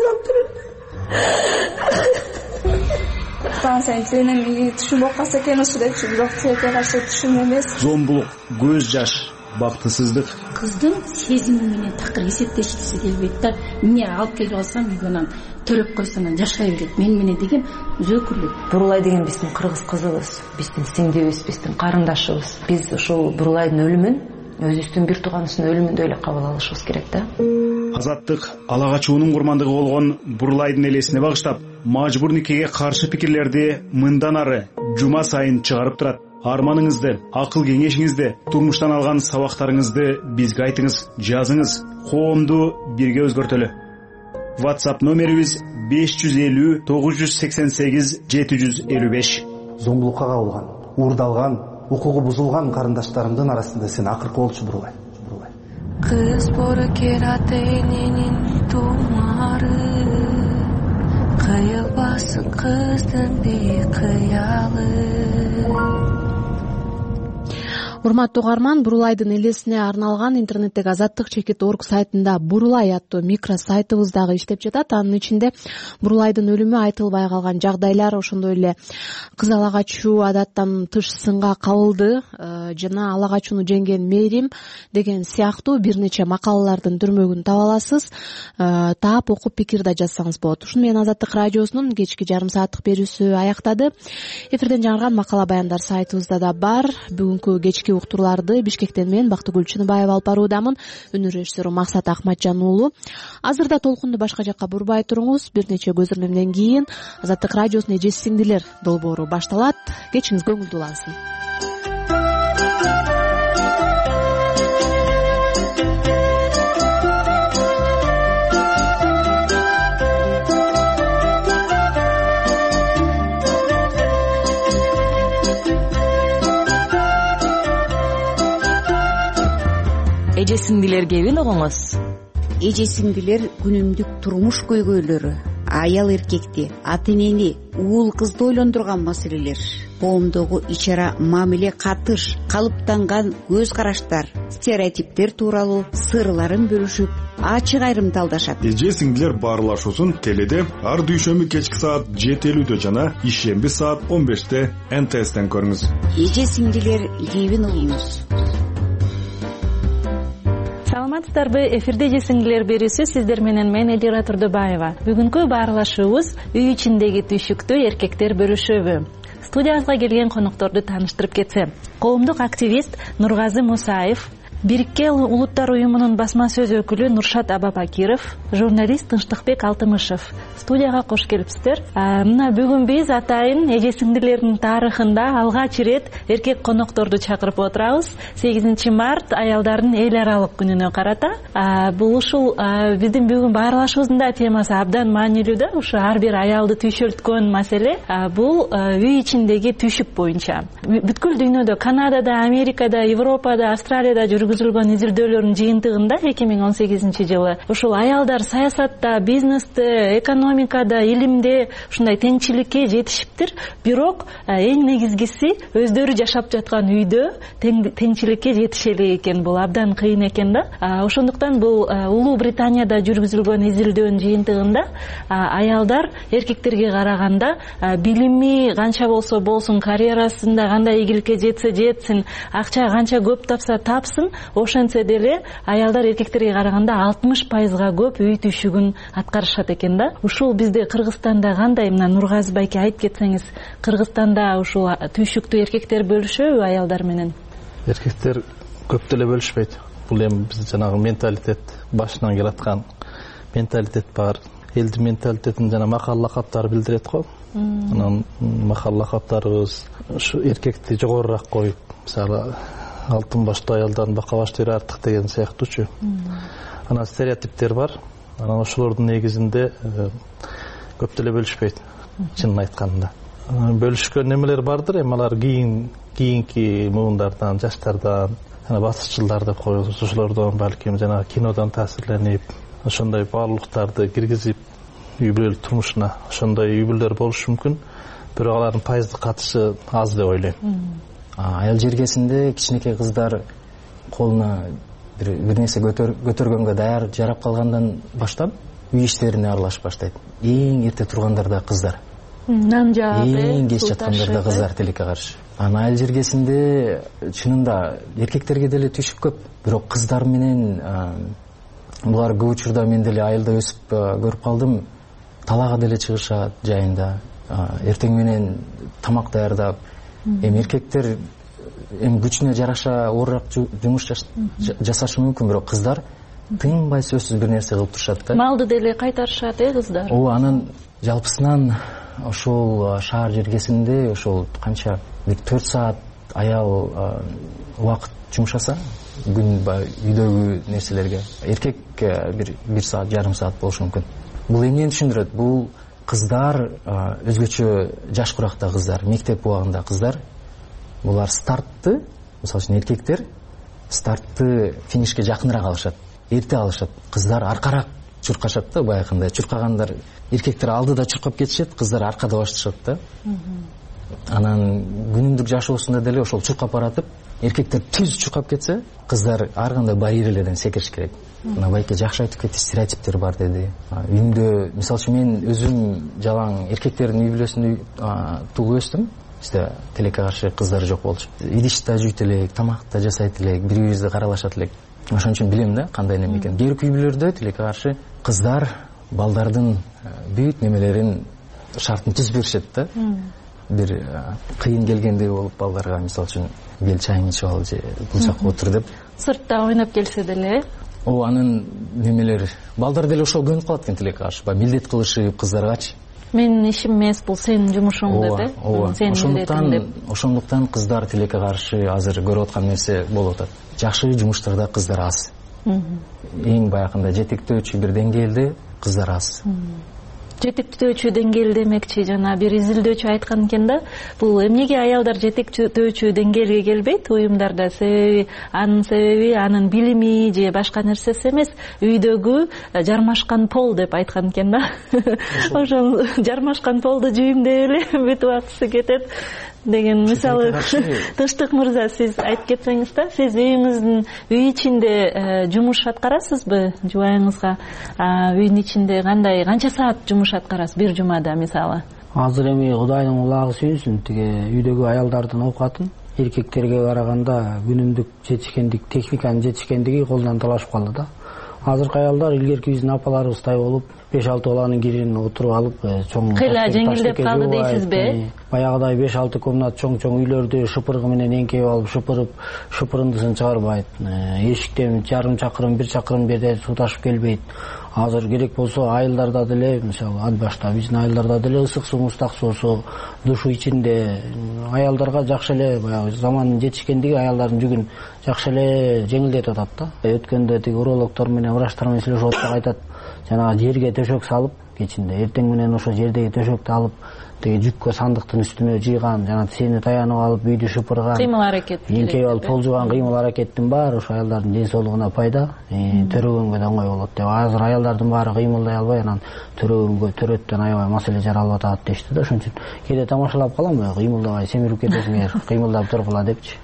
Таңсен сенин түшүнүп калса экен ушу депчи, бирок тилекке каршы түшүм эмес. Зомбулук, көз жаш, бактысыздык. Кыздын сезими менен такыр эсептешкиси келбейт да. Эмне алып келип алсам үйгөнөн төлөп койсоң жашай берет. Мен менен деген өзөкүлүк. Бурулай деген биздин кыргыз кызыбыз, биздин сиңдибиз, биздин карындашыбыз. Биз ошол Бурулайдын өлүмүн өзүбүздүн бир тууганыбыздын өлүмүндөй эле кабыл алышыбыз керек да. Азаттык ала качуунун курмандыгы болгон Бурулайдын элесине багыштап, мажбур никеге каршы пикирлерди мындан ары жума сайын чыгарып турат. Арманыңызды, акыл кеңешиңизди, турмуштан алган сабактарыңызды бизге айтыңыз, жазыңыз. Коомду бирге өзгөртөлү. WhatsApp номерибиз 550 988 755. Зомбулукка кабылган, уурдалган, укугу бузулган карындаштарымдын арасында сен акыркы болчу Бурулай. Кыз боркерат эненин тумары, кыйылбасын кыздын бекыялы. урматтуу угарман, Бурулайдын элесине арналган интернеттеги Азаттык чекит.org сайтында Бурулай аттуу микро сайтыбыз дагы иштеп жатат. Анын ичинде Бурулайдын өлүмү, айтылбай калган жагдайлар, ошондой эле кыз ала качуу, адаттан тыш сынга кабылды жана ала качууну жеңген мээрим деген сыяктуу бир нече макалалардын түрмөгүн таба аласыз. Таап окуп пикир да жазсаңыз болот. Ушуну менен Азаттык радиосунун кечки жарым сааттык берүүсү аяктады. Эфирден жаңырган макала баяндар сайтыбызда да бар. Бүгүнкү кечки уктурларды Бишкектен мен Бактыгүл Чыныбаева алып баруудамын. Үнү режиссеру Максат Акматжан уулу. Азырда толкунду башка жакка бурбай туруңуз. Бир нече көз ирмемден кийин Азаттык радиосунун эже сиңдилер долбоору башталат. Кечиңиз көңүлдүү улансын. Эже сиңдилер кебин угуңуз. Эже сиңдилер күнүмдүк турмуш көйгөйлөрү, аял эркекти, ата энени, уул кызды ойлондурган маселелер, коомдогу ичара мамиле катыш, калыптанган көз караштар, стереотиптер тууралуу сырларын бөлүшүп, ачык айрым талдашат. Эже сиңдилер баарлашуусун теледе ар дүйшөмбү кечки саат 7:50 жана ишемби саат 15 НТСтен көрүңүз. Эже сиңдилер кебин угуңуз. Саламатсыздарбы? Эфирде эже сиңдилер берүүсү сиздер менен мен Элира Турдубаева. Бүгүнкү баарлашуубуз үй ичиндеги түйшүктү эркектер бөлүшөбү. Студиябызга келген конокторду тааныштырып кетсем. Коомдук активист Нургазы Мусаев, Бириккен Улуттар уюмунун басма сөз өкүлү Нуршат Абабакиров, журналист Тынчтыкбек Алтымышев. Студияга кош келипсиздер. Мына бүгүн биз атайын эже сиңдилердин тарыхында алгач ирет эркек конокторду чакырып отурабыз. 8 март аялдардын эл аралык күнүнө карата. Ушул биздин бүгүн баарлашуубуздун да темасы абдан маанилүү да. Ушу ар бир аялды түйшөлткөн маселе бул үй ичиндеги түйшүк боюнча. Бүткүл дүйнөдө, Канадада, Америкада, Европада, Австралияда жүргүзүлгөн изилдөөлөрдүн жыйынтыгында 2018 жылы ушул аялдар саясатта, бизнесте, экономикада, илимде ушундай теңчиликке жетишиптир. Бирок эң негизгиси өздөрү жашап жаткан үйдө теңчиликке жетише элек экен. Бул абдан кыйын экен да. Ошондуктан бул Улуу Британияда жүргүзүлгөн изилдөөнүн жыйынтыгында аялдар эркектерге караганда билими канча болсо болсун, карьерасында кандай ийгиликке жетсин, акча канча көп тапса тапсын, ошентсе деле аялдар эркектерге караганда 60%га көп үй түйшүгүн аткарышат экен да. Ушул бизде Кыргызстанда кандай? Мына Нургазы байке айтып кетсеңиз, Кыргызстанда ушул түйшүктү эркектер бөлүшөбү аялдар менен? Эркектер көп деле бөлүшпөйт. Бул эми биз жанагы менталитет, башынан келаткан менталитет бар. Элдин менталитетин жана макал лакаптары билдирет го. Анан макал лакаптарыбыз ушу эркекти жогорураак коюп, мисалы алтын баштуу аялдан бака баштуу артык деген сыяктуучу. Анан стереотиптер бар. Анан ошолордун негизинде көп деле бөлүшпөйт, чынын айтканда. Бөлүшкөн немелер бардыр, эми алар кийинки муундардан, жаштардан, батышчылдар деп коебуз, ошолордон балким жанагы кинодон таасирленип, ошондой баалуулуктарды киргизип үй бүлөлүк турмушуна ошондой үй бүлөлөр болушу мүмкүн. Бирок алардын пайыздык катышы аз деп ойлойм. Аял жергесинде кичинекей кыздар колуна бир нерсе көтөргөнгө даяр жарап калгандан баштап үй иштерине аралашып баштайт. Эң эрте тургандар да кыздар. Нан жаап, эң кеч жаткандар да кыздар тилекке каршы. Анан аял жергесинде чынында эркектерге деле түйшүк көп. Бирок кыздар менен булар көп учурда мен деле айылда өсүп көрүп калдым. Талаага деле чыгышат жайында. Эртең менен тамак даярдап, эми эркектер эми күчүнө жараша оорураак жумуш жасашы мүмкүн, бирок кыздар тынбай сөзсүз бир нерсе кылып турушат да. Малды деле кайтарышат кыздар. Анан жалпысынан ошол шаар жергесинде ошол канча бир 4 саат аял убакыт жумшаса күн үйдөгү нерселерге, эркек бир саат, жарым саат болушу мүмкүн. Бул эмнени түшүндүрөт? Бул кыздар өзгөчө жаш куракта кыздар, мектеп убагында кыздар, булар стартты, мисалы үчүн эркектер стартты финишке жакыныраак алышат, эрте алышат. Кыздар аркараак чуркашат да, баягындай чуркагандар. Эркектер алдыда чуркап кетишет, кыздар аркада башташат да. Анан күнүмдүк жашоосунда деле ошол чуркап баратып эркектер түз чукап кетсе, кыздар ар кандай барьер эледен секириш керек. Мына байке жакшы айтып кетти, стереотиптер бар деди. Үйүмдө мисалы үчүн мен өзүм жалаң эркектердин үй бүлөсүндө тууп өстүм. Бизде тилекке каршы кыздар жок болчу. Идиш да жуйт элек, тамак да жасайт элек, бири-бирибизди каралашат элек. Ошон үчүн билем да кандай неме экенин. Кээ бир үй бүлөлөрдө тилекке каршы кыздар балдардын бүт немелерин шартын түзүп беришет да. Бир кыйын келгендей болуп балдарга мисалы үчүн бел чайыңды ичип ал же бул жака отур деп. Сыртта ойноп келсе деле. Анын немелери балдар деле ошол көнүп калат экен тилекке каршы. Баягы милдет кылышып кыздаргачы. Менин ишим эмес, бул сенин жумушуң деп. Ошондуктан кыздар тилекке каршы азыр көрүп аткан нерсе болуп атат. Жакшы жумуштарда кыздар аз. Эң баягындай жетектөөчү бир деңгээлде кыздар аз. Жетектөөчү деңгээл демекчи, жана бир изилдөөчү айткан экен да, бул эмнеге аялдар жетектөөчү деңгээлге келбейт уюмдарда? Анын себеби анын билими же башка нерсеси эмес, үйдөгү жармашкан пол деп айткан экен да. Ошол жармашкан полду жүйүмдөй эле бүт убактысы кетет деген. Мисалы Тыштык мырза, сиз айтып кетсеңиз да, сиз үйүңүздүн үй ичинде жумуш аткарасызбы? Жубайыңызга үйдүн ичинде канча саат жумуш аткарасыз бир жумада мисалы? Азыр эми Кудайдын кулагы сүйүнсүн, тиги үйдөгү аялдардын оокатын эркектерге караганда күнүмдүк жетишкендик, техниканын жетишкендиги колдон талашып калды да. Азыркы аялдар илгерки биздин апаларыбыздай болуп 5-6 баланын кирин отуруп алып, чоң кыйла жеңилдеп калды дейсизби? Баягыдай 5-6 комнат чоң үйлөрдү шыпыргы менен эңкейип алып шыпырындысын чыгарбайт. Эшиктен жарым чакырым, 1 чакырым жерде суу ташып келбейт. Азыр керек болсо айылдарда деле, мисалы ат башта биздин айылдарда деле ысык суу, мустак суусу душу ичинде. Аялдарга жакшы эле баягы замандын жетишкендиги аялдардын жүгүн жакшы эле жеңилдетип атат да. Өткөндө тиги урологдор менен врачтар менен сүйлөшүп атсак айтат, жанагы жерге төшөк салып кечинде, эртең менен ошо жердеги төшөктү алып тиги жүккө сандыктын үстүнө жыйган, жана сени таянып алып үйдү шыпырган, кыймыл аракет, эңкейип алып толжуган кыймыл аракеттин баары ошо аялдардын ден соолугуна пайда, төрөгөнгө да оңой болот деп. Азыр аялдардын баары кыймылдай албай, анан төрөгөнгө төрөттөн аябай маселе жаралып атат дешти да. Ошон үчүн кээде тамашалап калам, кыймылдабай семирип кетесиңер, кыймылдап тургула депчи.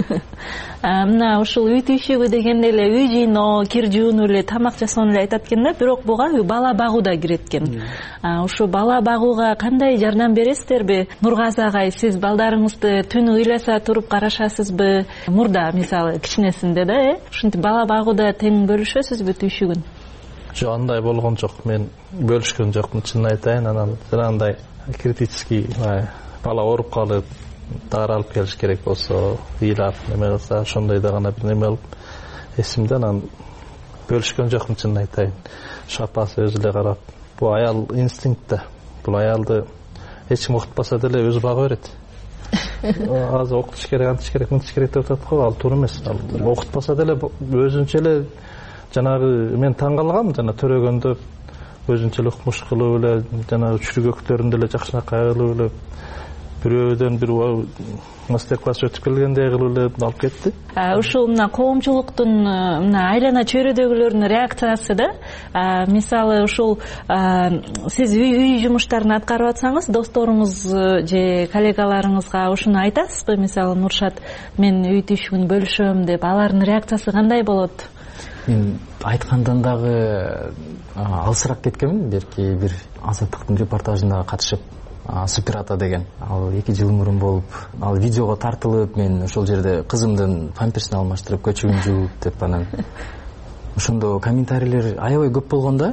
Мына ушул үй түйшүгү дегенде эле үй жыйноо, кир жууну эле, тамак жасоону эле айтат экен да, бирок буга бала багуу да кирет экен. Ушу бала багууга кандай жардам бересиздерби? Нургазы агай, сиз балдарыңызды түнү ыйласа туруп карашасызбы? Мурда мисалы кичинесинде да, ушинтип бала багууда тең бөлүшөсүзбү түйшүгүн? Жок, андай болгон жок. Мен бөлүшкөн жокмун, чынын айтайын. Анан жанагындай критический бала ооруп калып, дары алып келиш керек болсо, ыйлап неме кылса, ошондойдо гана бир неме болуп эсимде. Анан бөлүшкөн жокмун, чынын айтайын. Ушу апасы өзү эле карап, бул аял инстинкт да. Бул аялды эч ким окутпаса деле өзү бага берет. Азыр окутуш керек, антыш керек, мынтыш керек деп атат го, ал туура эмес. Окутпаса деле өзүнчө эле жанагы мен таң калгам, жана төрөгөндө өзүнчө эле укмуш кылып эле, жанагы чүргөктөрүндө эле жакшынакай кылып эле бирөөдөн бир мастер-класс өтүп келгендей кылып эле алып кетти. Ушул мына коомчулуктун мына айлана чөйрөдөгүлөрдүн реакциясы да. Мисалы ушул сиз үй жумуштарын аткарып атсаңыз, досторуңуз же коллегаларыңызга ушуну айтасызбы? Мисалы Нуршат, мен үй түйшүгүн бөлүшөм деп, алардын реакциясы кандай болот? Мен айткандан дагы алысыраак кеткенмин. Берки бир Азаттыктын репортажына катышып, Супер ата деген, ал 2 жыл мурун болуп, ал видеого тартылып, мен ошол жерде кызымдын памперсин алмаштырып, көчөгүн жууп деп, анан ошондо комментарийлер аябай көп болгон да.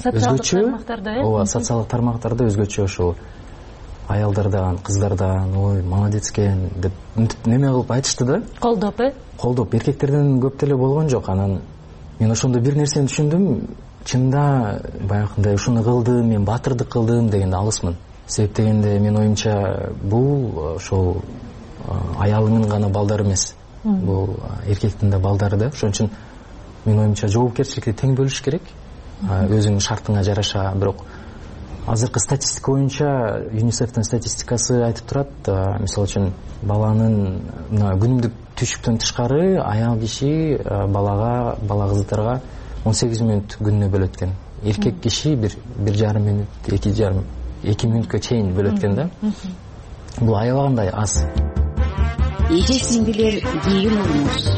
Өзгөчө, социалдык тармактарда өзгөчө ошол аялдардан, кыздардан, ой, молодец экен деп неме кылып айтышты да. Колдоп, Колдоп, эркектерден көп деле болгон жок. Анан мен ошондо бир нерсени түшүндүм, чында баягындай ушуну кылдым, мен баатырдык кылдым дегенде алысмын. Себеп дегенде менин оюмча бул ошол аялынын гана балдары эмес. Бул эркектин да балдары да. Ошон үчүн менин оюмча жоопкерчиликти тең бөлүш керек. Өзүңүн шартыңа жараша. Бирок азыркы статистика боюнча ЮНИСЕФтин статистикасы айтып турат, мисалы үчүн баланын мына күнүмдүк түйшүктөн тышкары аял киши бала кыздарга 18 мүнөт күнүнө бөлөт экен. Эркек киши 1,5 мүнөт, 2 мүнөткө чейин бөлөт экен да. Бул аябагандай аз. эже сиңдилер кийин болуңуз.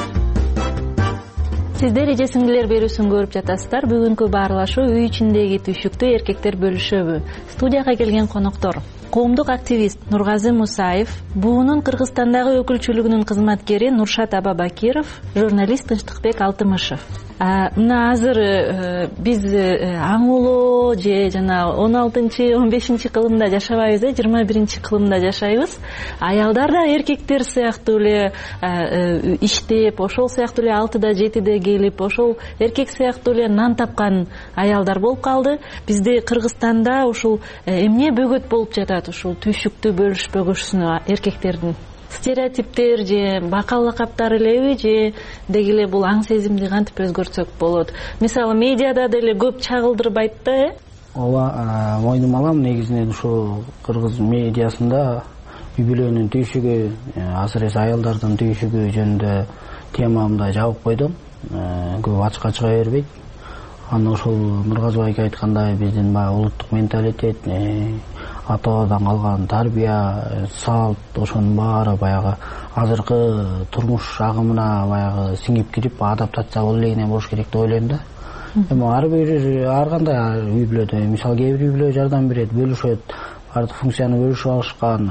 Сиздер эже сиңдилер берүүсүн көрүп жатасыздар. Бүгүнкү баарлашуу үй ичиндеги түйшүктү эркектер бөлүшөбү. Студияга келген коноктор: коомдук активист Нургазы Мусаев, буунун Кыргызстандагы өкүлчүлүгүнүн кызматкери Нуршат Абабакиров, журналист Тынчтыкбек Алтымышев. Мына азыр биз аңулоо же жана 16-15 кылымда жашабайбыз, 21 кылымда жашайбыз. Аялдар да эркектер сыяктуу эле иштеп, ошол сыяктуу эле 6-да 7-де келип, ошол эркек сыяктуу эле нан тапкан аялдар болуп калды. Бизде Кыргызстанда ушул эмне бөгөт болуп жатат, ушул түйшүктү бөлүшпөгөсүнө эркектердин? Стереотиптер же бакал лакаптар элеби, же деги эле бул аң сезимди кантип өзгөртсөк болот? Мисалы, медиада деле көп чагылдырбайт да, Ооба, мойнума алам. Негизинен ушул кыргыз медиасында үй бүлөнүн түйшүгү, асыресе аялдардын түйшүгү жөнүндө тема мындай жабып койдум. Көп ачыкка чыга бербейт. Аны ошол Нургазы байке айткандай, биздин баягы улуттук менталитет, ата-бабадан калган тарбия, салт, ошонун баары баягы азыркы турмуш агымына баягы сиңип кирип, адаптация боло элегинен болуш керек деп ойлойм да. Эми ар кандай үй бүлөдө, мисалы кээ бир үй бүлө жардам берет, бөлүшөт, баардык функцияны бөлүшүп алышкан.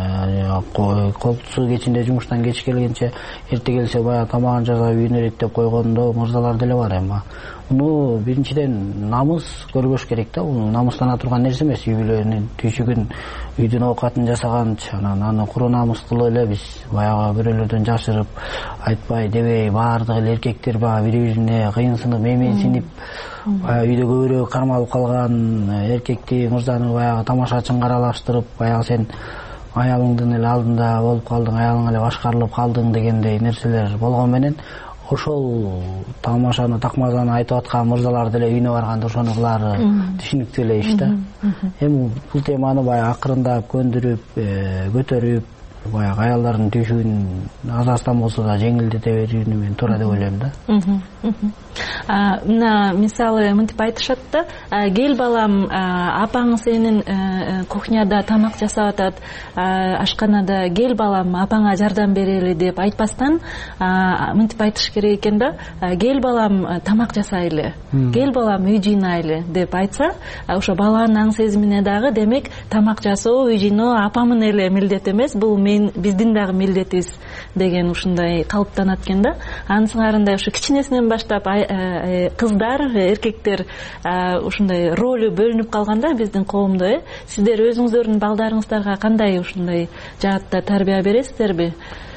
Колтусу кечинде жумуштан кеч келгенче эрте келсе баягы тамагын жасап үйүнө иреттеп койгондо мырзалар деле бар. Эми муну биринчиден намыс көрбөш керек да. Бул намыстана турган нерсе эмес. Үй бүлөнүн түйшүгүн, үйдүн оокатын жасаганчы анан аны куру намыс кылып эле биз баягы бирөөлөрдөн жашырып, айтпай дебей, баардык эле эркектер баягы бири-бирине кыйынсынып, мээменсинип, үйдө көбүрөөк кармалып калган эркекти, мырзаны баягы тамашачын каралаштырып, баягы сен аялыңдын эле алдында болуп калдың, аялың эле башкарылып калдың дегендей нерселер болгон менен ошол тамашаны, такмазаны айтып аткан мырзалар деле үйүнө барганда ошону кылаары түшүнүктүү эле иш да. Эми бул теманы баягы акырындап көндүрүп, көтөрүп, баягы аялдардын түйшүгүн аз-аздан болсо да жеңилдете берүүнү мен туура деп ойлойм да. Мына мисалы мынтип айтышат да, кел балам, апаң сенин кухняда тамак жасап атат, ашканада, кел балам, апаңа жардам берели деп айтпастан мынтип айтыш керек экен да. Кел балам, тамак жасайлы, кел балам, үй жыйнайлы деп айтса, ошо баланын аң сезимине дагы демек тамак жасоо, үй жыйноо апамын эле милдет эмес, бул биздин дагы милдетибиз деген ушундай калыптанат экен да. Анын сыңарындай ушу кичинесинен баштап кыздар, эркектер ушундай ролу бөлүнүп калганда биздин коомдо. Сиздер өзүңүздөрдүн балдарыңыздарга кандай ушундай жаатта тарбия бересиздерби?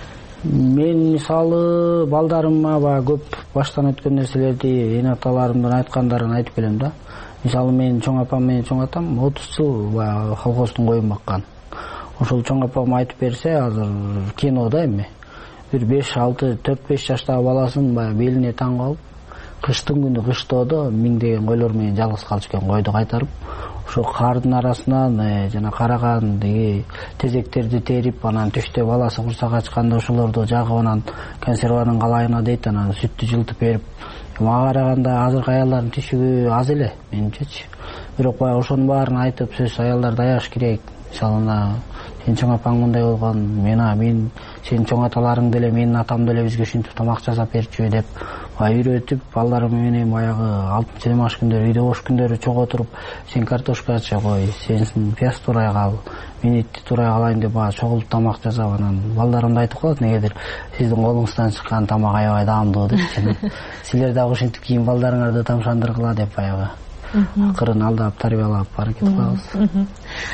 Мен мисалы балдарыма баягы көп баштан өткөн нерселерди эне аталарымдын айткандарын айтып келем да. Мисалы менин чоң апам менен чоң атам 30 жыл баягы колхоздун коюн баккан. Ошол чоң апам айтып берсе, азыр кинода эми бир 5-6, 4-5 жаштагы баласын баягы белине таңып алып, кыштын күнү кыштоодо миңдеген койлор менен жалгыз калчу экен, койду кайтарып, ошо кардын арасынан жана караган деги тезектерди терип, анан түштө баласы курсак ачканда ошолорду жагып, анан консерванын калайына дейт, анан сүттү жылтып берип. Мага караганда азыркы аялдардын түйшүгү аз эле менимчечи. Бирок баягы ошонун баарын айтып, сөзсүз аялдарды аяш керек. Мисалы, сен чоң апаң мындай болгон, мен сенин чоң аталарың деле, менин атам деле бизге ушинтип тамак жасап берчү деп үйрөтүп, балдарым менен баягы 6 маш күндөрү, үйдө бош күндөрү чоготуруп, сен картошка ача кой, сен пияз турай кал, мен этти турай калайын деп баягы чогулуп тамак жасап, анан балдарым да айтып калат, негедир сиздин колуңуздан чыккан тамак аябай даамдуу деп. Силер дагы ушинтип кийин балдарыңарды тамшандыргыла деп баягы акырын алдап тарбиялап аракет кылабыз.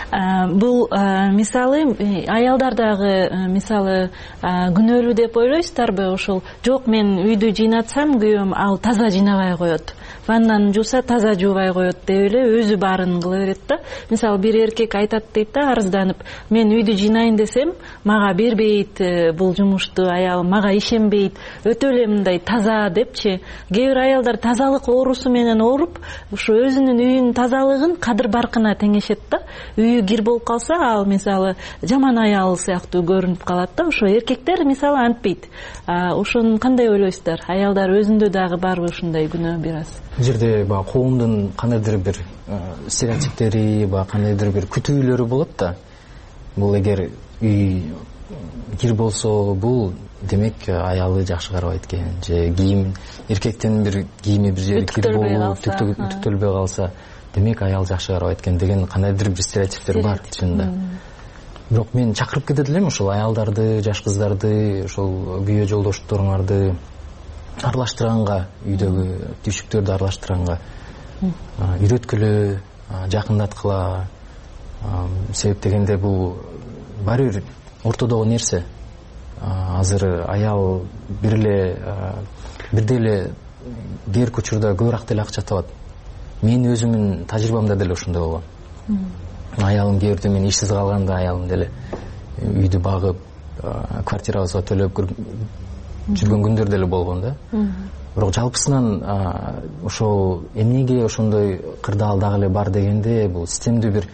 Бул мисалы аялдардагы мисалы күнөөлүү деп ойлойсуздарбы? Ошол жок, мен үйдү жыйнатсам күйөөм ал таза жыйнабай коет, ваннаны жууса таза жуубай коет деп эле өзү баарын кыла берет да. Мисалы бир эркек айтат дейт да, арызданып, мен үйдү жыйнайын десем мага бербейт бул жумушту, аялым мага ишенбейт, өтө эле мындай таза депчи. Кээ бир аялдар тазалык оорусу менен ооруп, ушу өзүнүн үйүнүн тазалыгын кадыр баркына теңешет да. Үйү кир болуп калса, ал мисалы жаман аял сыяктуу көрүнүп калат да. Ошо эркектер мисалы антпейт. Ошону кандай ойлойсуздар? Аялдар өзүндө дагы барбы ушундай күнөө бир аз? Бул жерде баягы коомдун кандайдыр бир стереотиптери, баягы кандайдыр бир күтүүлөрү болот да. Бул эгер үй кир болсо бул демек аялы жакшы карабайт экен, же кийим эркектин бир кийими бир жери кир болуп үтүктөлбөй калса демек аял жакшы карабайт экен деген кандайдыр бир стереотиптер бар чынында. Бирок мен чакырып кетет элем ошол аялдарды, жаш кыздарды, ошол күйөө жолдошторуңарды аралаштырганга, үйдөгү түйшүктөрдү аралаштырганга, үйрөткүлө, жакындаткыла. Себеп дегенде бул баары бир ортодогу нерсе. Азыр аял бирдей эле кээрки учурда көбүрөөк деле акча табат. Мен өзүмдүн тажрыйбамда деле ошондой болгон. Аялым кээ бирде мен ишсиз калганда аялым деле үйдү багып, квартирабызга төлөп жүргөн күндөр деле болгон да. Бирок жалпысынан ошол эмнеге ошондой кырдаал дагы эле бар дегенде бул системдүү бир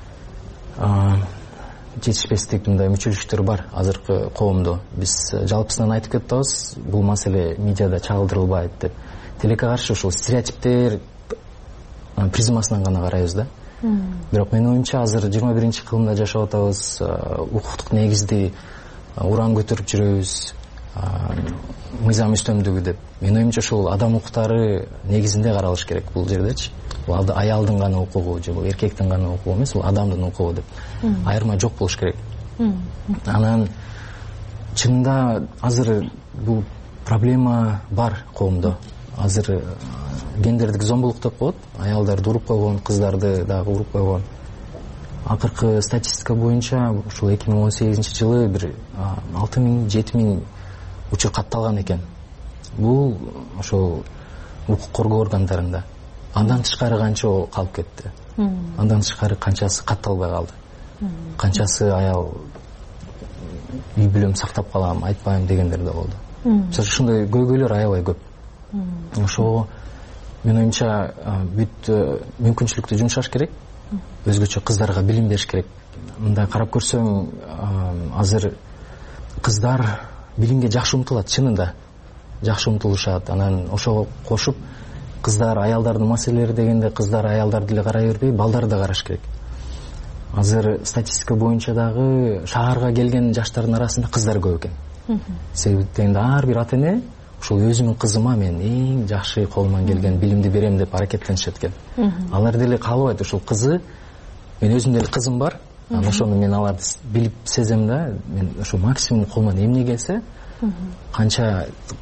жетишпестик мындай мүчөлүштөр бар азыркы коомдо. Биз жалпысынан айтып кетебиз, бул маселе медиада чагылдырылбайт деп. Тилекке каршы ошол стереотиптер призмасынан гана карайбыз да. Бирок менин оюмча азыр 21-кылымда жашап атабыз, укуктук негизди уран көтөрүп жүрөбүз, мыйзам үстөмдүгү деп. Менин оюмча ошол адам укуктары негизинде каралыш керек бул жердечи. Бул аялдын гана укугу же бул эркектин гана укугу эмес, бул адамдын укугу деп. Айырма жок болуш керек. Анан чынында азыр бул проблема бар коомдо. Азыр гендердик зомбулук деп коет. Аялдарды уруп койгон, кыздарды дагы уруп койгон. Акыркы статистика боюнча ушул 2018-жылы бир 6000-7000 учур катталган экен. Бул ошол укук коргоо органдарында. Андан тышкары канча калып кетти? Андан тышкары канчасы катталбай калды? Канчасы аял үй бүлөм сактап калам, айтпайм дегендер да болду. Ушундай көйгөйлөр аябай көп. Ошого менин оюмча бүт мүмкүнчүлүктү жумшаш керек. Өзгөчө кыздарга билим бериш керек. Мындай карап көрсөң, азыр кыздар билимге жакшы умтулат, чынында жакшы умтулушат. Анан ошого кошуп кыздар аялдардын маселелери дегенде кыздар аялдарды эле карай бербей, балдарды да караш керек. Азыр статистика боюнча дагы шаарга келген жаштардын арасында кыздар көп экен. Себеби дегенде ар бир ата эне ушул өзүмдүн кызыма мен эң жакшы колуман келген билимди берем деп аракеттенишет экен. Алар деле каалабайт ушул кызы, мен өзүмдүн деле кызым бар. Ошону мен аларды билип сезем да, мен ошо максимум колуман эмне келсе, канча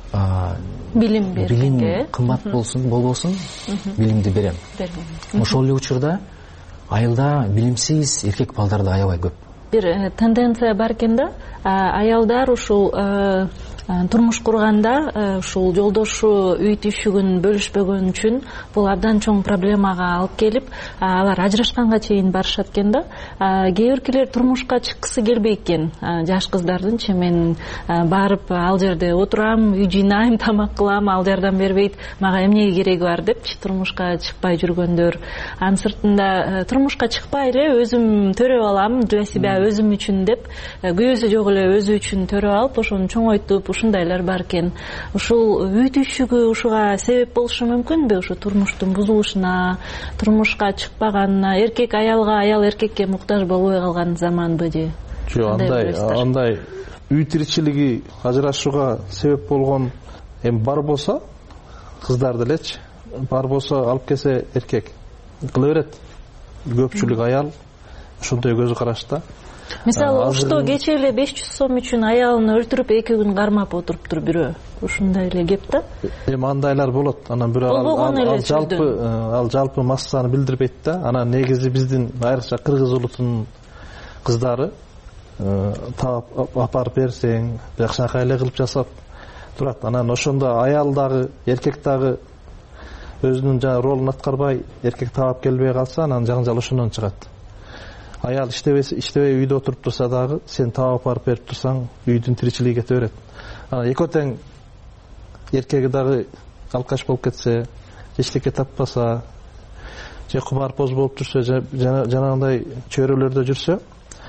билим берген, кымбат болбосун, билимди берем. Ошол эле учурда айылда билимсиз эркек балдар да аябай көп. Бир тенденция бар экен да, аялдар ушул турмуш курганда ушул жолдошу үй түйшүгүн бөлүшпөгөн үчүн бул абдан чоң проблемага алып келип, алар ажырашканга чейин барышат экен да. Кээ биркилер турмушка чыккысы келбейт экен, жаш кыздардынчы, мен барып ал жерде отурам, үй жыйнайм, тамак кылам, ал жардам бербейт, мага эмнеге кереги бар депчи турмушка чыкпай жүргөндөр. Анын сыртында турмушка чыкпай эле өзүм төрөп алам, для себя өзүм үчүн деп, күйөөсү жок эле өзү үчүн төрөп алып, ошону чоңойтуп, ушундайлар бар экен. Ушул үй түйшүгү ушуга себеп болушу мүмкүнбү? Ушу турмуштун бузулушуна, турмушка чыкпаганына, эркек аялга, аял эркекке муктаж болбой калган заманбы же? Жок, андай үй тиричилиги ажырашууга себеп болгон эми бар болсо, кыздар делечи, бар болсо алып келсе эркек кыла берет. Көпчүлүк аял ошондой көз карашта. Мисалы, ошто кече эле 500 сом үчүн аялын өлтүрүп 2 күн кармап отуруптур бирөө. Ушундай эле кеп да. Эми андайлар болот. Анан бирөө ал жалпы массаны билдирбейт да. Анан негизи биздин айрыкча кыргыз улутунун кыздары таап апарып берсең, жакшынакай эле кылып жасап турат. Анан ошондо аял дагы, эркек дагы өзүнүн жана ролун аткарбай, эркек таап келбей калса, анан жаңжал ошондон чыгат. Аял иштебей үйдө отуруп турса дагы, сен таап апарып берип турсаң, үйдүн тиричилиги кете берет. Анан экөө тең эркеги дагы алкаш болуп кетсе, эчтеке таппаса, же кумарпоз болуп жүрсө, жанагындай чөйрөлөрдө жүрсө,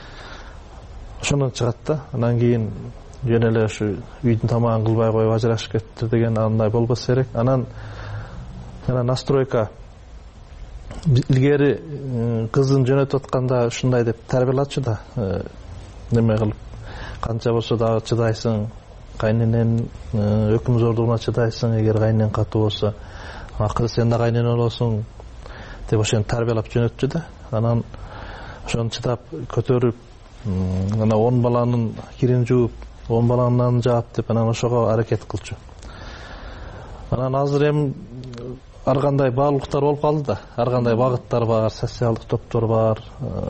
ошондон чыгат да. Анан кийин жөн эле ушу үйдүн тамагын кылбай коюп ажырашып кетти деген андай болбосо керек. Анан жана настройка илгери кызын жөнөтүп атканда ушундай деп тарбиялачу да, неме кылып канча болсо дагы чыдайсың, кайненен өкүм зордугуна чыдайсың, эгер кайненең катуу болсо. Акыры сен да кайнене болосуң деп ошону тарбиялап жөнөттү да. Анан ошону чыдап көтөрүп, ана 10 баланын кирин жууп, 10 баланын нанын жаап деп анан ошого аракет кылчу. Анан азыр эми ар кандай баалуулуктар болуп калды да. Ар кандай багыттар бар, социалдык топтор бар.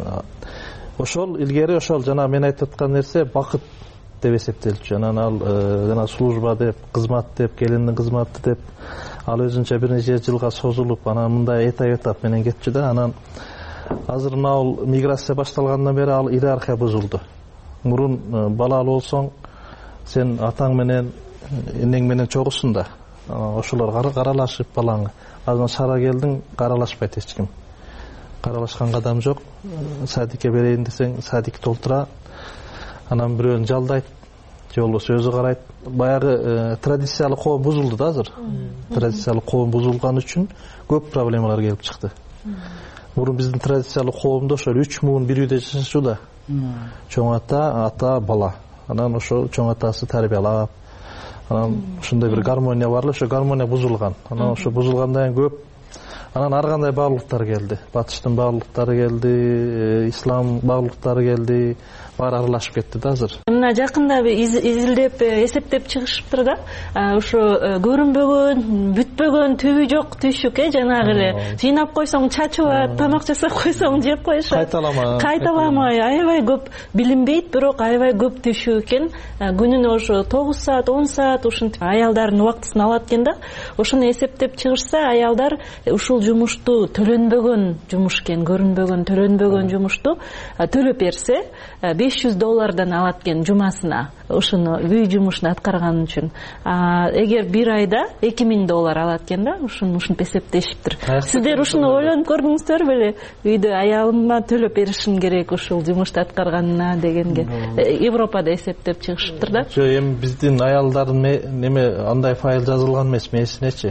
Ошол илгери ошол жана мен айтып аткан нерсе бакыт деп эсептелчү. Анан ал жана служба деп, кызмат деп, келиндин кызматы деп ал өзүнчө бир нече жылга созулуп, анан мындай этап менен кетчү да. Анан азыр мына миграция башталгандан бери ал иерархия бузулду. Мурун балалуу болсоң, сен атаң менен, энең менен чогусуң да. Ошолор каралашып балаңы. Азыр шара келдиң, каралашпайт эч ким. Каралашканга адам жок. Садикке берейин десең, садик толтура. Анан бирөөнү жалдайт, же болбосо өзү карайт. Баягы традициялык коом бузулду да азыр. Традициялык коом бузулган үчүн көп проблемалар келип чыкты. Мурун биздин традициялык коомдо ошо 3 муун бир үйдө жашашчу да. Чоң ата, бала. Анан ошо чоң атасы тарбиялап, анан ушундай бир гармония бар эле, ошо гармония бузулган. Анан ошо бузулгандан кийин көп анан ар кандай баалуулуктар келди. Батыштын баалуулуктары келди, ислам баалуулуктары келди. Баары аралашып кетти да азыр. Мына жакында изилдеп, эсептеп чыгышыптыр да. Ошо көрүнбөгөн, бүтпөгөн түбү жок түйшүк, жанагы эле жыйнап койсоң чачылат, тамак жасап койсоң жеп коюшат. Кайталамай, аябай көп билинбейт, бирок аябай көп түйшүк экен. Күнүнө ошо 9 саат, 10 саат ушинтип аялдардын убактысын алат экен да. Ошону эсептеп чыгышса, аялдар ушул жумушту төлөнбөгөн жумуш экен, көрүнбөгөн, төлөнбөгөн жумушту төлөп берсе, $500 алат экен жумасына. Ошону үй жумушун аткарган үчүн. Эгер бир айда $2000 алат экен да, ушинтип эсептешиптир. Сиздер ушуну ойлонуп көрдүңүздөрбү беле? Үйдө аялыма төлөп беришим керек ушул жумушту аткарганына дегенге. Европада эсептеп чыгышыптыр да. Жок, эми биздин аялдардын неме андай файл жазылган эмес, месинечи.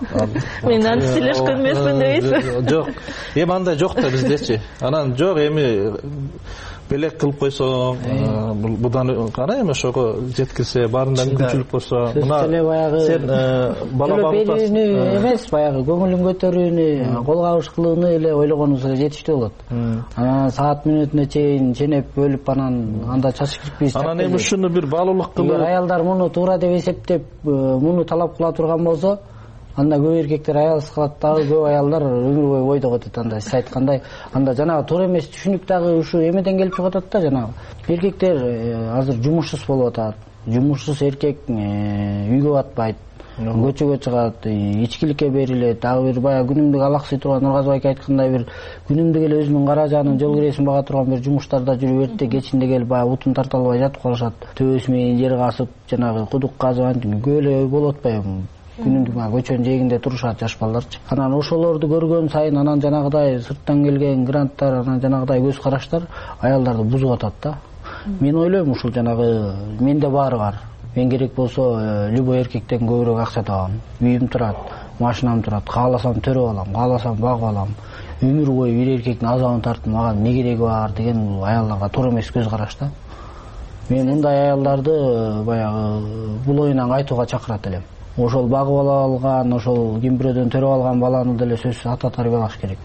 Мен антиселешкен эмесмин дебейсиз? Жок. Эми андай жок да биздечи. Анан жок, эми белек кылып койсоң, будан кара эми ошого жеткирсе, баарында мүмкүнчүлүк болсо, мына сен бала багытасың эмес, баягы көңүлүн көтөрүүнү, кол кабыш кылууну эле ойлогонуңуз эле жетиштүү болот. Анан саат мүнөтүнө чейин ченеп бөлүп, анан анда чач кирпиз. Анан эми ушуну бир баалуулук кылып, аялдар муну туура деп эсептеп, муну талап кыла турган болсо, анда көп эркектер аялсыз калат дагы, көп аялдар өмүр бою бойдок өтөт. Анда сиз айткандай, анда жанагы туура эмес түшүнүк дагы ушу эмеден келип чыгып атат да. Жанагы эркектер азыр жумушсуз болуп атат. Жумушсуз эркек үйгө батпайт, көчөгө чыгат, ичкиликке берилет. Дагы бир баягы күнүмдүк алаксый турган Нургазы байке айткандай бир күнүмдүк эле өзүнүн каражанын жол киресин бага турган бир жумуштарда жүрүп эрте кечинде келип баягы утун тарта албай жатып калышат. Төбөсү менен жер казып, жанагы кудук казып антип көп эле болуп атпайбы? Күнүмдүк көчөнүн жээгинде турушат жаш балдарчы. Анан ошолорду көргөн сайын анан жанагыдай сырттан келген гранттар, анан жанагыдай көз караштар аялдарды бузуп атат да. Мен ойлойм ушул жанагы менде баары бар. Мен керек болсо любой эркектен көбүрөөк акча табам. Үйүм турат, машинам турат, кааласам төрөп алам, кааласам багып алам. Өмүр бою бир эркектин азабын тартып, мага эмне кереги бар деген аялдарга туура эмес көз караш да. Мен мындай аялдарды баягы бул оюнан кайтууга чакырат элем. Ошол багып ала алган, ошол ким бирөөдөн төрөп алган баланы деле сөзсүз ата тарбиялаш керек.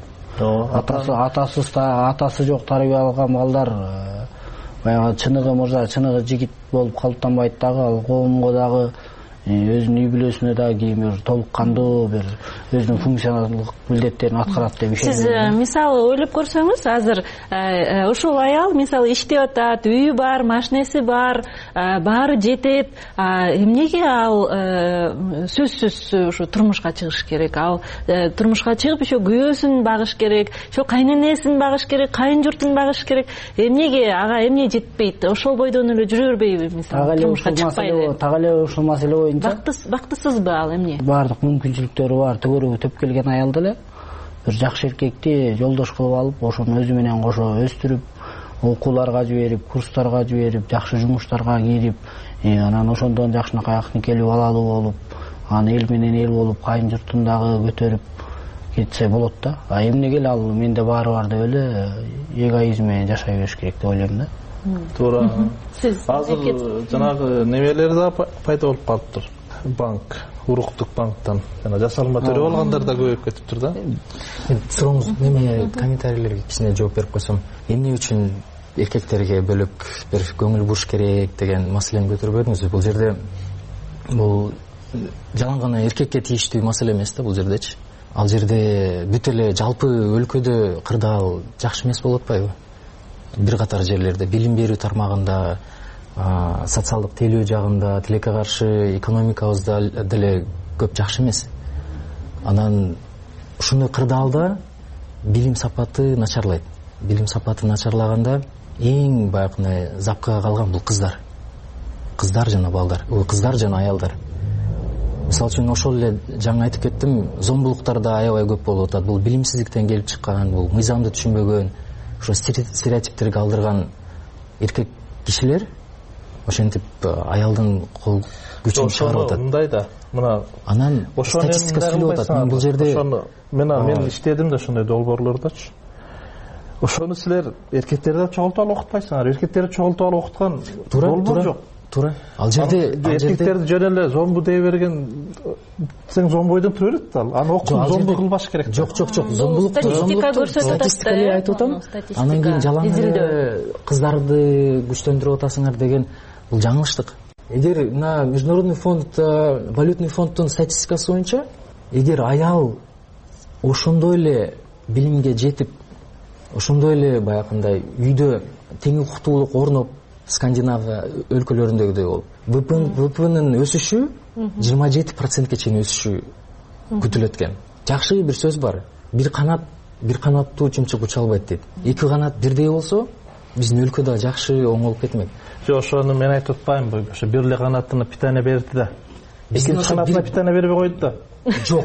Атасы жок тарбия алган балдар баягы чыныгы мырза, чыныгы жигит болуп калыптанбайт дагы, ал коомго дагы өзүнүн үй бүлөсүнө дагы кийин бир толук кандуу бир өзүнүн функционалдык милдеттерин аткарат деп ишенем. Сиз мисалы ойлоп көрсөңүз, азыр ошол аял мисалы иштеп атат, үйү бар, машинеси бар, баары жетет. Эмнеге ал сөзсүз ушу турмушка чыгыш керек? Ал турмушка чыгып ошо күйөөсүн багыш керек, ошо кайненесин багыш керек, кайын журтун багыш керек. Эмнеге ага эмне жетпейт? Ошол бойдон эле жүрө бербейби мисалы турмушка чыкпайды? Так эле ушул маселе боюнча бактысызбы ал эмне? Баардык мүмкүнчүлүктөрү бар, төгөрөгү төп келген аял деле бир жакшы эркекти жолдош кылып алып, ошону өзү менен кошо өстүрүп, окууларга жиберип, курстарга жиберип, жакшы жумуштарга кирип, анан ошондон жакшынакай акникелүү балалуу болуп, анан эл менен эл болуп, кайын журтун дагы көтөрүп кетсе болот да. Эмнеге эле ал менде баары бар деп эле эгоизм менен жашай бериш керек деп ойлойм да. туура. Сиз азыр жанагы немелер да пайда болуп калыптыр. Банк, уруктук банктан жана жасалма төрөп алгандар да көбөйүп кетиптир да. Сурооңуз неме комментарийлерге кичине жооп берип койсом, эмне үчүн эркектерге бөлөк бир көңүл буруш керек деген маселени көтөрүп бердиңиз. Бул жерде бул жалаң гана эркекке тийиштүү маселе эмес да бул жердечи. Ал жерде бүт эле жалпы өлкөдө кырдаал жакшы эмес болуп атпайбы? Бир катар жерлерде билим берүү тармагында, социалдык тейлөө жагында, тилекке каршы экономикабызда деле көп жакшы эмес. Анан ушундой кырдаалда билим сапаты начарлайт. Билим сапаты начарлаганда эң баягы запкага калган бул кыздар. Кыздар жана балдар, кыздар жана аялдар. Мисалы үчүн ошол эле жаңы айтып кеттим, зомбулуктар да аябай көп болуп атат. Бул билимсиздиктен келип чыккан, бул мыйзамды түшүнбөгөн, ошо стереотиптерге алдырган эркек кишилер ошентип аялдын кол күчүн чыгарып атат. Мындай да, мына анан статистика сүйлөп атат. Мен бул жерде мен иштедим да ошондой долбоорлордочу. Ошону силер эркектерди чогултуп алып окутпайсыңар. Эркектерди чогултуп алып окуткан долбоор жок. Туура. Ал жерде эркектерди жөн эле зомбу дей берген, сен зомбойдон тура берет ал. Аны окуп зомбу кылбаш керек. Жок. Зомбулукту статистика эле айтып атам. Анан кийин жалаң кыздарды күчтөндүрүп атасыңар деген бул жаңылыштык. Эгер мына Международный фонд, валютный фонддун статистикасы боюнча, эгер аял ошондой эле билимге жетип, ошондой эле баягындай үйдө тең укуктуулук орноп, Скандинавия өлкөлөрүндөгүдөй болуп, ВПнын өсүшү 27%ке чейин өсүшү күтүлөт экен. Жакшы бир сөз бар. Бир канаттуу чымчык уча албайт дейт. Эки канат бирдей болсо, биздин өлкө да жакшы оңолуп кетмек. Жок, ошону мен айтып атпаймынбы? Ошо бир эле канатына питание берди да. Экинчи канатына питание бербей койду да. Жок,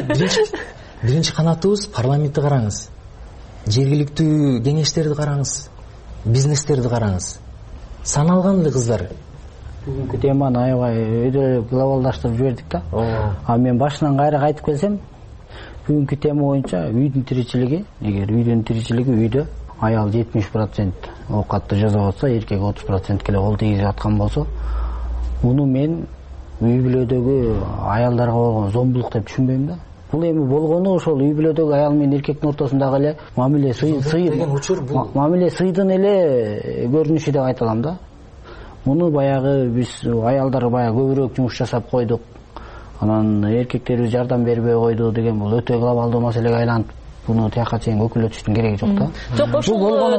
биринчи канатыбыз парламентти караңыз. Жергиликтүү кеңештерди караңыз. Бизнестерди караңыз. Саналган эле кыздар. Бүгүнкү теманы аябай өйдө глобалдаштырып жибердик да. Мен башынан кайра кайтып келсем, бүгүнкү тема боюнча үйдүн тиричилиги, эгер үйдүн тиричилиги үйдө аял 70% оокатты жасап атса, эркек 30% эле кол тийгизип аткан болсо, муну мен үй бүлөдөгү аялдарга болгон зомбулук деп түшүнбөйм да. Бул эми болгону ошол үй бүлөдөгү аял менен эркектин ортосундагы эле мамиле сыйдын эле көрүнүшү деп айта алам да. Муну баягы биз аялдар баягы көбүрөөк жумуш жасап койдук, анан эркектерибиз жардам бербей койду деген бул өтө глобалдуу маселеге айланып, буну тияка чейин көкүлөтүштүн кереги жок да. Жок, ошол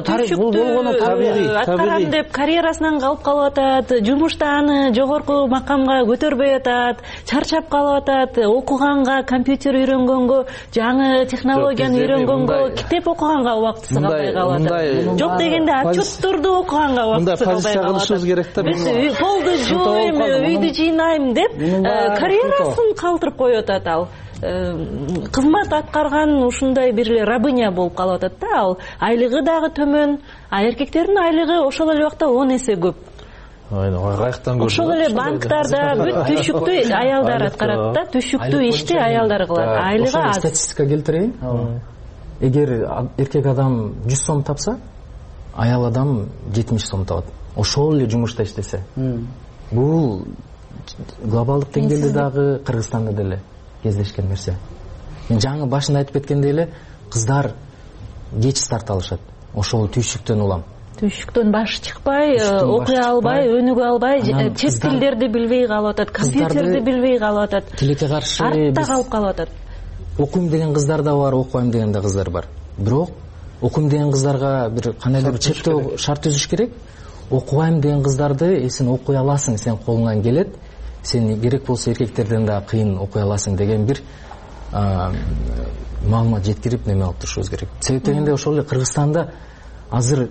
аткарам деп карьерасынан калып калып атат, жумушта аны жогорку макамга көтөрбөй атат, чарчап калып атат, окуганга, компьютер үйрөнгөнгө, жаңы технологияны үйрөнгөнгө, китеп окуганга убактысы калбай калып атат. Жок дегенде отчетторду окуганга убактысы калбай калып атат. Кылышыбыз керек да. Биз полду жууйм, үйдү жыйнайм деп карьерасын калтырып коюп атат ал. Кызмат аткарган ушундай бир рабыня болуп калып атат да. Ал айлыгы дагы төмөн, а эркектердин айлыгы ошол эле убакта 10 эсе көп. Каяктан көрдүм. Ошол эле банктарда бүт түшүктү аялдар аткарат да, түшүктүү ишти аялдар кылат. Айлыгы аз. Статистика келтирейин. Эгер эркек адам 100 сом тапса, аял адам 70 сом табат. Ошол эле жумушта иштесе. Бул глобалдык деңгээлде дагы Кыргызстанда деле кездешкен нерсе. Мен жаңы башында айтып кеткендей эле, кыздар кеч старт алышат. Ошол түйшүктөн улам. Түйшүктөн баш чыкпай, окуй албай, өнүгө албай, чет тилдерди билбей калып атат, компьютерди билбей калып атат. Тилекке каршы артта калып калып атат. Окуйм деген кыздар да бар, окуйм деген да кыздар бар. Бирок окуйм деген кыздарга бир кандайдыр чектөө шарт түзүш керек. Окуйм деген кыздарды сен окуй аласың, сен колуңан келет. Сен керек болсо эркектерден да кыйын окуй аласың деген бир маалымат жеткирип неме алып турушубуз керек. Себеп дегенде ошол эле Кыргызстанда азыр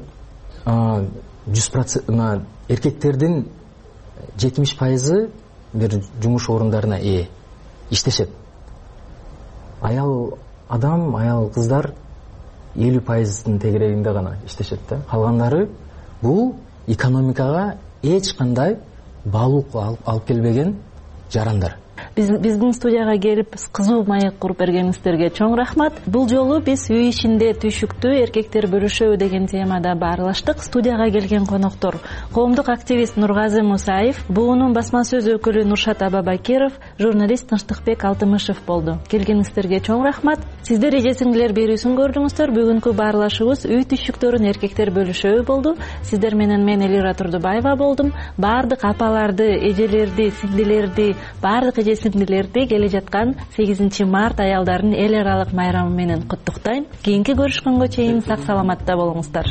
100% эркектердин 70% бир жумуш орундарына иштешет. Аял кыздар 50%-ын тегерегинде гана иштешет да. Калгандары бул экономикага эч кандай баалуу алып келбеген жарандар. биздин студияга келип кызуу маек куруп бергениңиздерге чоң рахмат. Бул жолу биз үй ичинде түйшүктү эркектер бөлүшөбү деген темада баарлаштык. Студияга келген коноктор коомдук активист Нургазы Мусаев, буунун басма сөз өкүлү Нуршат Абабакиров, журналист Тынчтыкбек Алтымышев болду. Келгениңиздерге чоң рахмат. Сиздер эже сиңдилер берүүсүн көрдүңүздөр. Бүгүнкү баарлашуубуз үй түйшүктөрүн эркектер бөлүшөбү болду. Сиздер менен мен Элира Турдубаева болдум. Баардык апаларды, эжелерди, сиңдилерди, баардык эже сиңдилерди келе жаткан 8 март аялдардын эл аралык майрамы менен куттуктайм. Кийинки көрүшкөнгө чейин сак саламатта болуңуздар.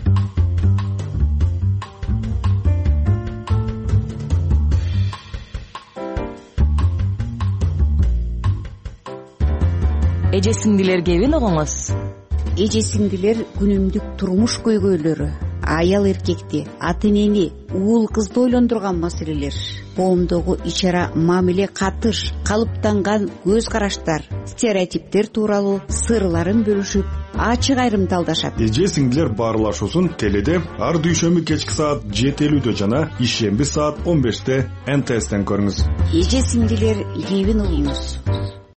Эже сиңдилер кебин угуңуз. Эже сиңдилер күнүмдүк турмуш көйгөйлөрү, аял эркекти, ата энени, уул кызды ойлондурган маселелер, коомдогу ич-ара мамиле катыш, калыптанган көз караштар, стереотиптер тууралуу сырларын бөлүшүп, ачык айрымталдашат. Эже сиңдилер баарлашуусун теледе ар дүйшөмбү кечки саат 7:50 жана ишемби саат 15 НТСтен көрүңүз. Эже сиңдилер кебин угуңуз.